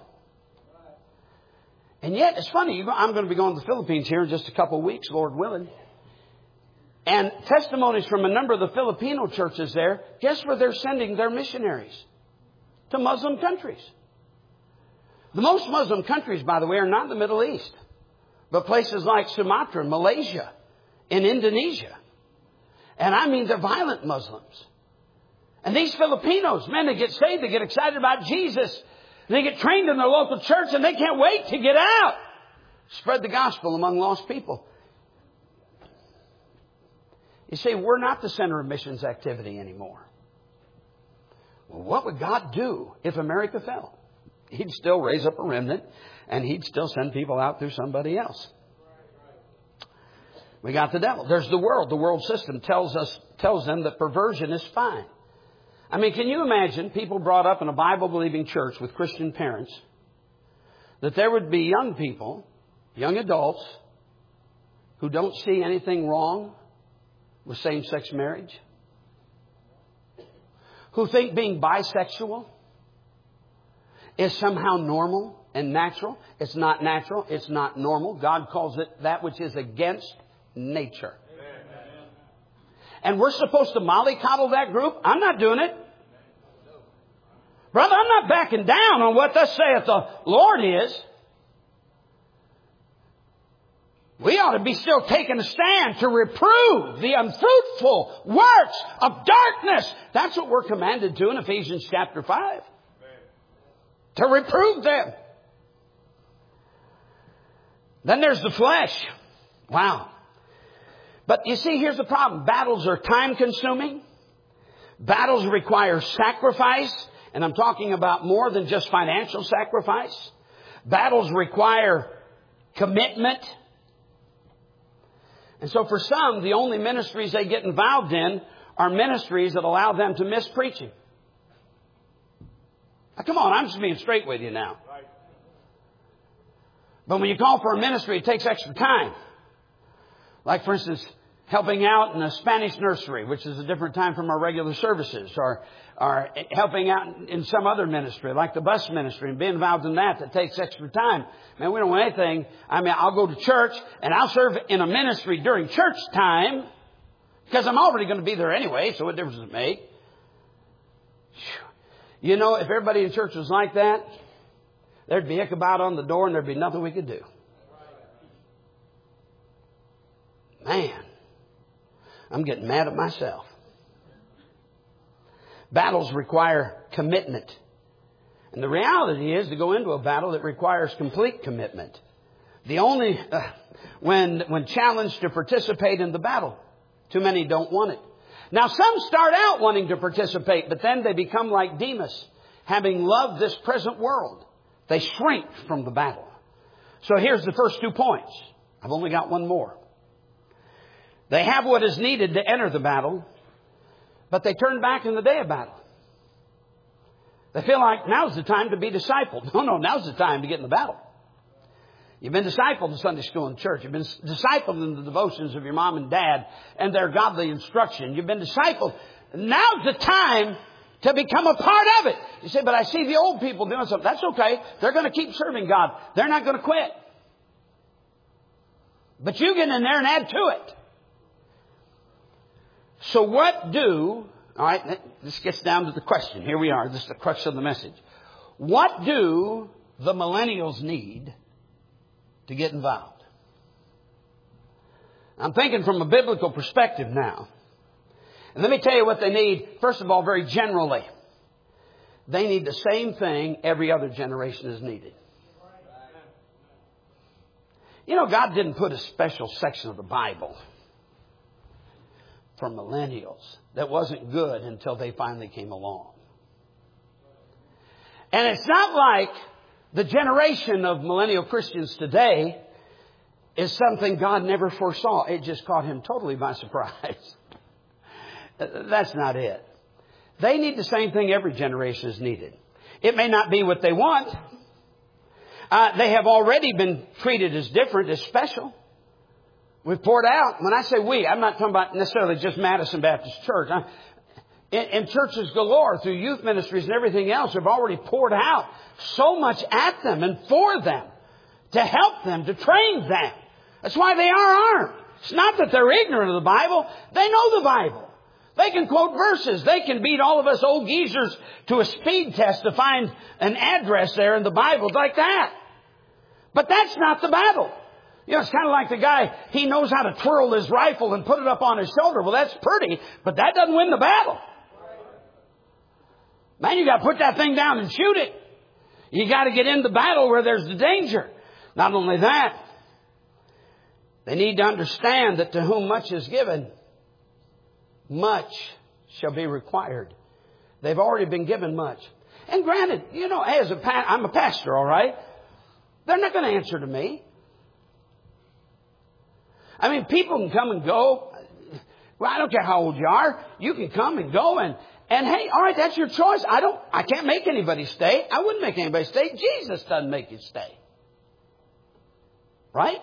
Speaker 1: And yet, it's funny, I'm going to be going to the Philippines here in just a couple of weeks, Lord willing. And testimonies from a number of the Filipino churches there, guess where they're sending their missionaries? To Muslim countries. The most Muslim countries, by the way, are not in the Middle East, but places like Sumatra, Malaysia, and Indonesia. And I mean, they're violent Muslims. And these Filipinos, man, they get saved, they get excited about Jesus, they get trained in their local church, and they can't wait to get out. Spread the gospel among lost people. You see, we're not the center of missions activity anymore. Well, what would God do if America fell? He'd still raise up a remnant, and He'd still send people out through somebody else. We got the devil. There's the world. The world system tells them that perversion is fine. I mean, can you imagine people brought up in a Bible-believing church with Christian parents, that there would be young people, young adults, who don't see anything wrong with same-sex marriage, who think being bisexual is somehow normal and natural? It's not natural. It's not normal. God calls it that which is against nature. Amen. And we're supposed to mollycoddle that group? I'm not doing it. Brother, I'm not backing down on what thus saith the Lord is. We ought to be still taking a stand to reprove the unfruitful works of darkness. That's what we're commanded to in Ephesians chapter 5. Amen. To reprove them. Then there's the flesh. Wow. But you see, here's the problem. Battles are time consuming. Battles require sacrifice. And I'm talking about more than just financial sacrifice. Battles require commitment. And so for some, the only ministries they get involved in are ministries that allow them to miss preaching. Now, come on, I'm just being straight with you now. But when you call for a ministry, it takes extra time. Like, for instance, helping out in a Spanish nursery, which is a different time from our regular services, or helping out in some other ministry, like the bus ministry, and being involved in that takes extra time. Man, we don't want anything. I mean, I'll go to church, and I'll serve in a ministry during church time, because I'm already going to be there anyway, so what difference does it make? You know, if everybody in church was like that, there'd be Ichabod on the door, and there'd be nothing we could do. Man, I'm getting mad at myself. Battles require commitment. And the reality is, to go into a battle, it requires complete commitment. The only, when challenged to participate in the battle, too many don't want it. Now, some start out wanting to participate, but then they become like Demas, having loved this present world. They shrink from the battle. So here's the first 2 points. I've only got one more. They have what is needed to enter the battle, But they turn back in the day of battle. They feel like now's the time to be discipled. No, now's the time to get in the battle. You've been discipled in Sunday school and church. You've been discipled in the devotions of your mom and dad and their godly instruction. You've been discipled. Now's the time to become a part of it. You say, but I see the old people doing something. That's okay. They're going to keep serving God. They're not going to quit. But you get in there and add to it. So all right, this gets down to the question. Here we are. This is the crux of the message. What do the millennials need to get involved? I'm thinking from a biblical perspective now. And let me tell you what they need. First of all, very generally, they need the same thing every other generation has needed. You know, God didn't put a special section of the Bible for millennials that wasn't good until they finally came along. And it's not like the generation of millennial Christians today is something God never foresaw. It just caught him totally by surprise. That's not it. They need the same thing every generation has needed. It may not be what they want. They have already been treated as different, as special. We've poured out. When I say we, I'm not talking about necessarily just Madison Baptist Church. In churches galore, through youth ministries and everything else, we've already poured out so much at them and for them, to help them, to train them. That's why they are armed. It's not that they're ignorant of the Bible. They know the Bible. They can quote verses. They can beat all of us old geezers to a speed test to find an address there in the Bible like that. But that's not the battle. You know, it's kind of like the guy, he knows how to twirl his rifle and put it up on his shoulder. Well, that's pretty, but that doesn't win the battle. Man, you got to put that thing down and shoot it. You got to get in the battle where there's the danger. Not only that, they need to understand that to whom much is given, much shall be required. They've already been given much. And granted, you know, I'm a pastor, all right? They're not going to answer to me. I mean, people can come and go. Well, I don't care how old you are. You can come and go and hey, all right, that's your choice. I can't make anybody stay. I wouldn't make anybody stay. Jesus doesn't make you stay. Right?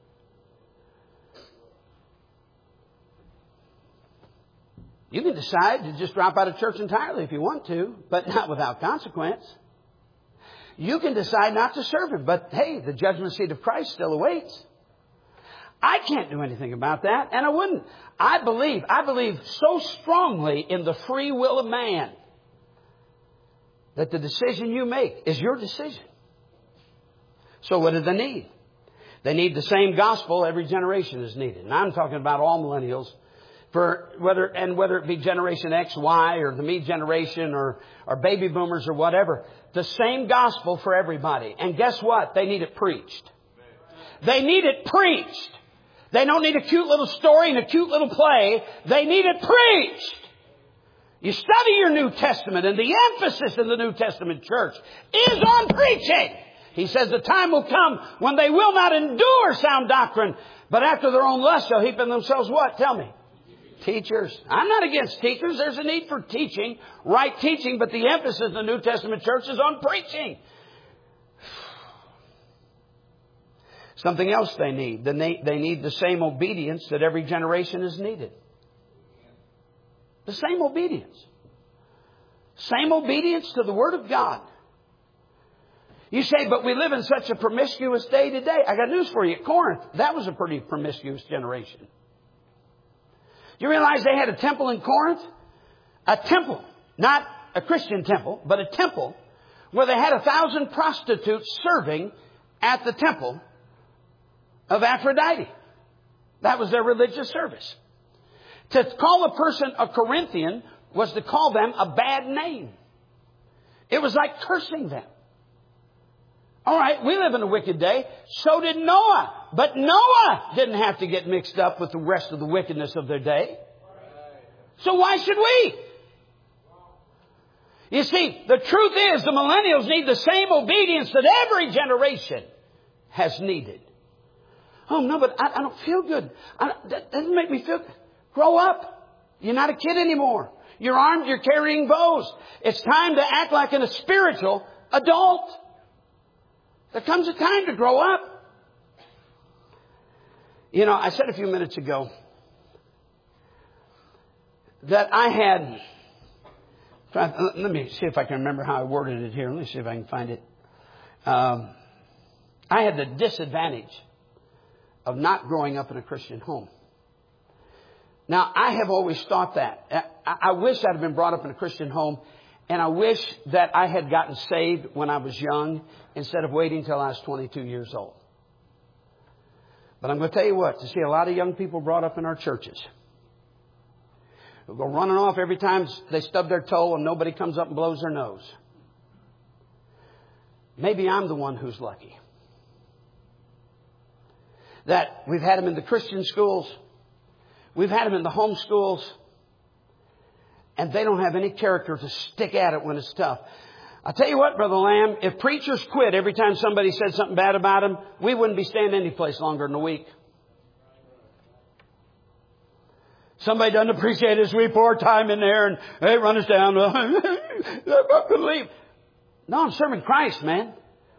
Speaker 1: You can decide to just drop out of church entirely if you want to, but not without consequence. You can decide not to serve Him, but hey, the judgment seat of Christ still awaits. I can't do anything about that, and I wouldn't. I believe so strongly in the free will of man that the decision you make is your decision. So what do they need? They need the same gospel every generation is needed. And I'm talking about all millennials, whether it be Generation X, Y, or the me generation, or baby boomers, or whatever. The same gospel for everybody. And guess what? They need it preached. They need it preached. They don't need a cute little story and a cute little play. They need it preached. You study your New Testament, and the emphasis in the New Testament church is on preaching. He says the time will come when they will not endure sound doctrine, but after their own lust shall heap in themselves what? Tell me. Teachers. I'm not against teachers. There's a need for teaching, right teaching, but the emphasis in the New Testament church is on preaching. Something else they need. They need the same obedience that every generation has needed. The same obedience. Same obedience to the Word of God. You say, but we live in such a promiscuous day today. I got news for you. At Corinth, that was a pretty promiscuous generation. Do you realize they had a temple in Corinth? A temple. Not a Christian temple, but a temple where they had 1,000 prostitutes serving at the temple of Aphrodite. That was their religious service. To call a person a Corinthian was to call them a bad name. It was like cursing them. All right, we live in a wicked day. So did Noah. But Noah didn't have to get mixed up with the rest of the wickedness of their day. So why should we? You see, the truth is the millennials need the same obedience that every generation has needed. Oh, no, but I don't feel good. That doesn't make me feel good. Grow up. You're not a kid anymore. You're armed, you're carrying bows. It's time to act like a spiritual adult. There comes a time to grow up. You know, I said a few minutes ago that I had... Let me see if I can remember how I worded it here. Let me see if I can find it. I had the disadvantage of not growing up in a Christian home. Now, I have always thought that. I wish I'd have been brought up in a Christian home, and I wish that I had gotten saved when I was young instead of waiting till I was 22 years old. But I'm going to tell you what, to see a lot of young people brought up in our churches who go running off every time they stub their toe and nobody comes up and blows their nose. Maybe I'm the one who's lucky. That we've had them in the Christian schools. We've had them in the home schools. And they don't have any character to stick at it when it's tough. I'll tell you what, Brother Lamb, if preachers quit every time somebody said something bad about them, we wouldn't be staying any place longer than a week. Somebody doesn't appreciate us, we pour time in there and they run us down. Leave. No, I'm serving Christ, man.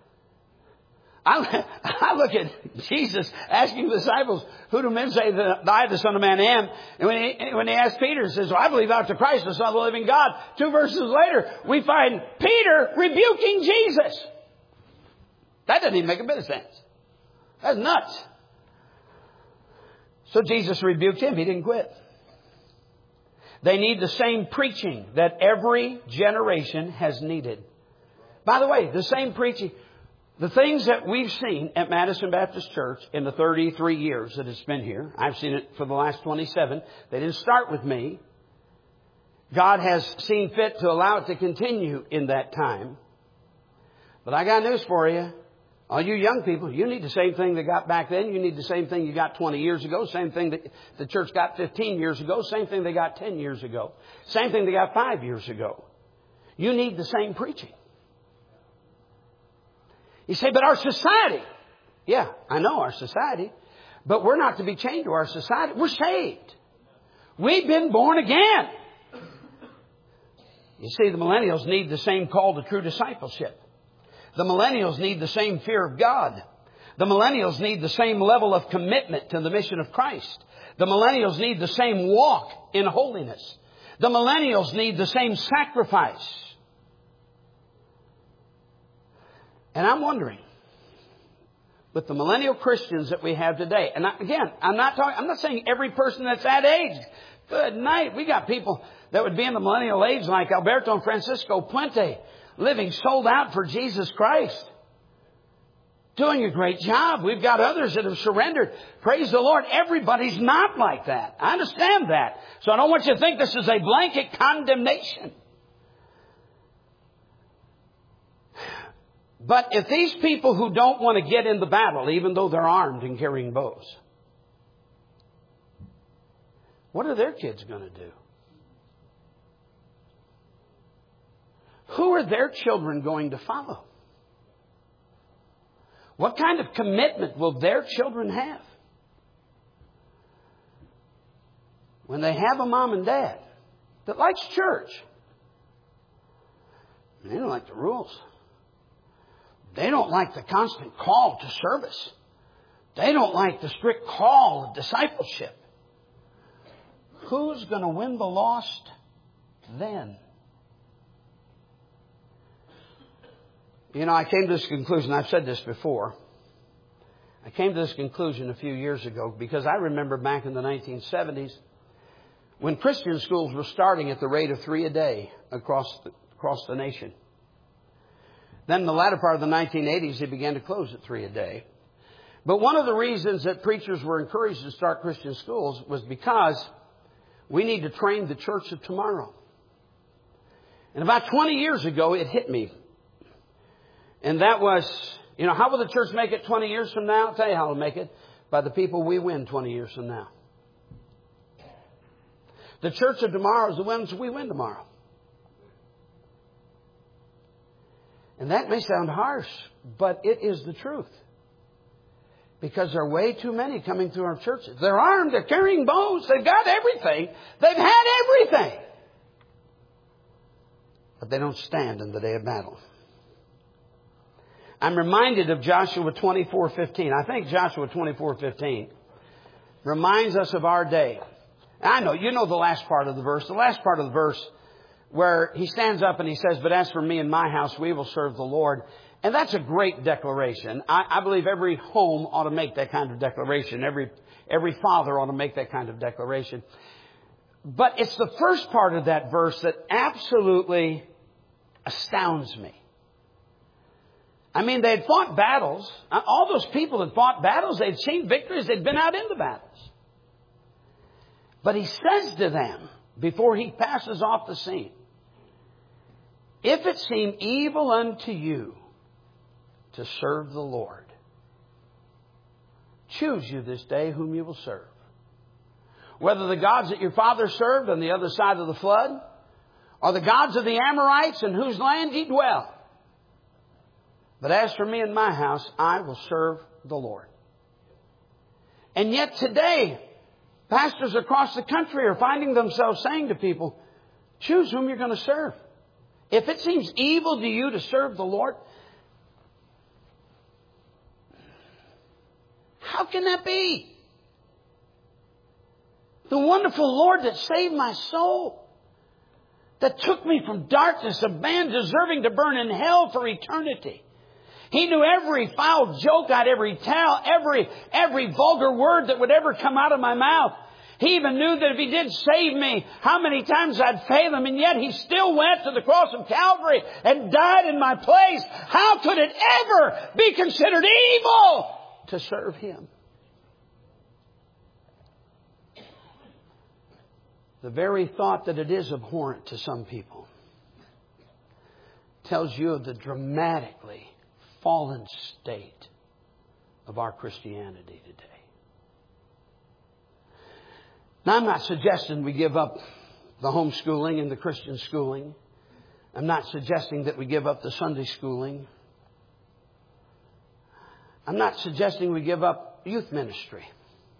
Speaker 1: I look at Jesus asking the disciples, who do men say that I, the Son of Man, am? And when he asked Peter, he says, well, I believe after Christ, the Son of the living God. 2 verses later, we find Peter rebuking Jesus. That doesn't even make a bit of sense. That's nuts. So Jesus rebuked him. He didn't quit. They need the same preaching that every generation has needed. By the way, the same preaching. The things that we've seen at Madison Baptist Church in the 33 years that it's been here, I've seen it for the last 27. They didn't start with me. God has seen fit to allow it to continue in that time. But I got news for you. All you young people, you need the same thing they got back then. You need the same thing you got 20 years ago. Same thing that the church got 15 years ago. Same thing they got 10 years ago. Same thing they got 5 years ago. You need the same preaching. You say, but our society. Yeah, I know our society. But we're not to be chained to our society. We're saved. We've been born again. You see, the millennials need the same call to true discipleship. The millennials need the same fear of God. The millennials need the same level of commitment to the mission of Christ. The millennials need the same walk in holiness. The millennials need the same sacrifice. And I'm wondering, with the millennial Christians that we have today, and I'm not saying every person that's that age. Good night. We got people that would be in the millennial age like Alberto and Francisco Puente, living sold out for Jesus Christ. Doing a great job. We've got others that have surrendered. Praise the Lord. Everybody's not like that. I understand that. So I don't want you to think this is a blanket condemnation. But if these people who don't want to get in the battle, even though they're armed and carrying bows, what are their kids going to do? Who are their children going to follow? What kind of commitment will their children have when they have a mom and dad that likes church? They don't like the rules. They don't like the constant call to service. They don't like the strict call of discipleship. Who's going to win the lost then? You know, I came to this conclusion. I've said this before. I came to this conclusion a few years ago because I remember back in the 1970s when Christian schools were starting at the rate of 3 a day across the nation. Then in the latter part of the 1980s, they began to close at 3 a day. But one of the reasons that preachers were encouraged to start Christian schools was because we need to train the church of tomorrow. And about 20 years ago, it hit me. And that was, how will the church make it 20 years from now? I'll tell you how it'll make it. By the people we win 20 years from now. The church of tomorrow is the ones we win tomorrow. And that may sound harsh, but it is the truth. Because there are way too many coming through our churches. They're armed, they're carrying bows, they've got everything. They've had everything. but they don't stand in the day of battle. I'm reminded of Joshua 24:15. I think Joshua 24:15 reminds us of our day. I know, you know the last part of the verse. The last part of the verse where he stands up and he says, "But as for me and my house, we will serve the Lord." And that's a great declaration. I believe every home ought to make that kind of declaration. Every father ought to make that kind of declaration. But it's the first part of that verse that absolutely astounds me. I mean, they had fought battles. All those people had fought battles. They'd seen victories. They'd been out in the battles. But he says to them, before he passes off the scene, "If it seem evil unto you to serve the Lord, choose you this day whom you will serve. Whether the gods that your fathers served on the other side of the flood, or the gods of the Amorites in whose land ye dwell. But as for me and my house, I will serve the Lord." And yet today, pastors across the country are finding themselves saying to people, choose whom you're going to serve. If it seems evil to you to serve the Lord, how can that be? The wonderful Lord that saved my soul, that took me from darkness, a man deserving to burn in hell for eternity. He knew every foul joke I'd ever tell, every vulgar word that would ever come out of my mouth. He even knew that if He did save me, how many times I'd fail Him, and yet He still went to the cross of Calvary and died in my place. How could it ever be considered evil to serve Him? The very thought that it is abhorrent to some people tells you of the dramatically fallen state of our Christianity today. Now, I'm not suggesting we give up the homeschooling and the Christian schooling. I'm not suggesting that we give up the Sunday schooling. I'm not suggesting we give up youth ministry.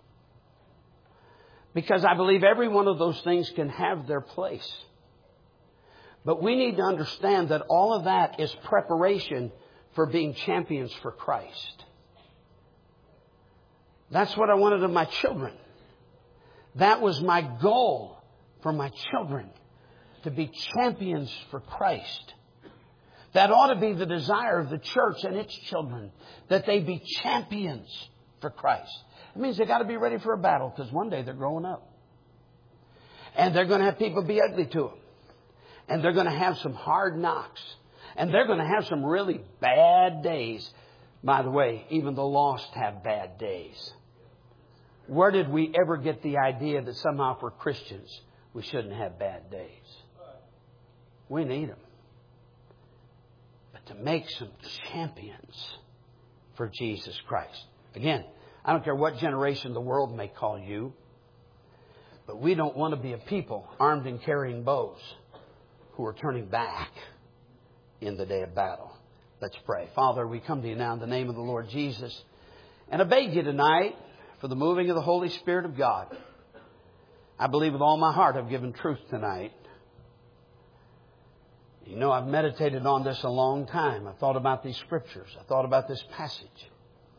Speaker 1: Because I believe every one of those things can have their place. But we need to understand that all of that is preparation for being champions for Christ. That's what I wanted of my children. That was my goal for my children, to be champions for Christ. That ought to be the desire of the church and its children, that they be champions for Christ. It means they got to be ready for a battle, because one day they're growing up. And they're going to have people be ugly to them. And they're going to have some hard knocks. And they're going to have some really bad days. By the way, even the lost have bad days. Where did we ever get the idea that somehow for Christians we shouldn't have bad days? We need them. But to make some champions for Jesus Christ. Again, I don't care what generation the world may call you, but we don't want to be a people armed and carrying bows who are turning back in the day of battle. Let's pray. Father, we come to you now in the name of the Lord Jesus, and I beg you tonight for the moving of the Holy Spirit of God. I believe with all my heart I've given truth tonight. You know, I've meditated on this a long time. I've thought about these scriptures. I thought about this passage.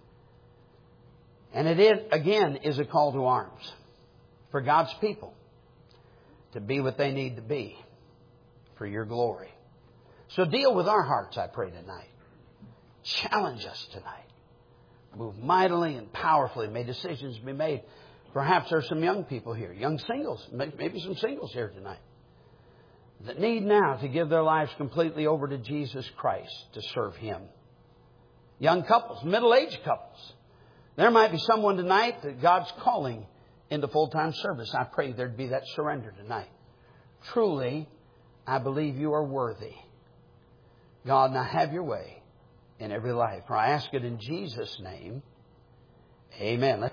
Speaker 1: And it, again, is a call to arms for God's people to be what they need to be for your glory. So deal with our hearts, I pray, tonight. Challenge us tonight. Move mightily and powerfully. May decisions be made. Perhaps there are some young people here, young singles, maybe some singles here tonight, that need now to give their lives completely over to Jesus Christ to serve Him. Young couples, middle-aged couples. There might be someone tonight that God's calling into full-time service. I pray there'd be that surrender tonight. Truly, I believe you are worthy. God, now have your way in every life. For I ask it in Jesus' name. Amen.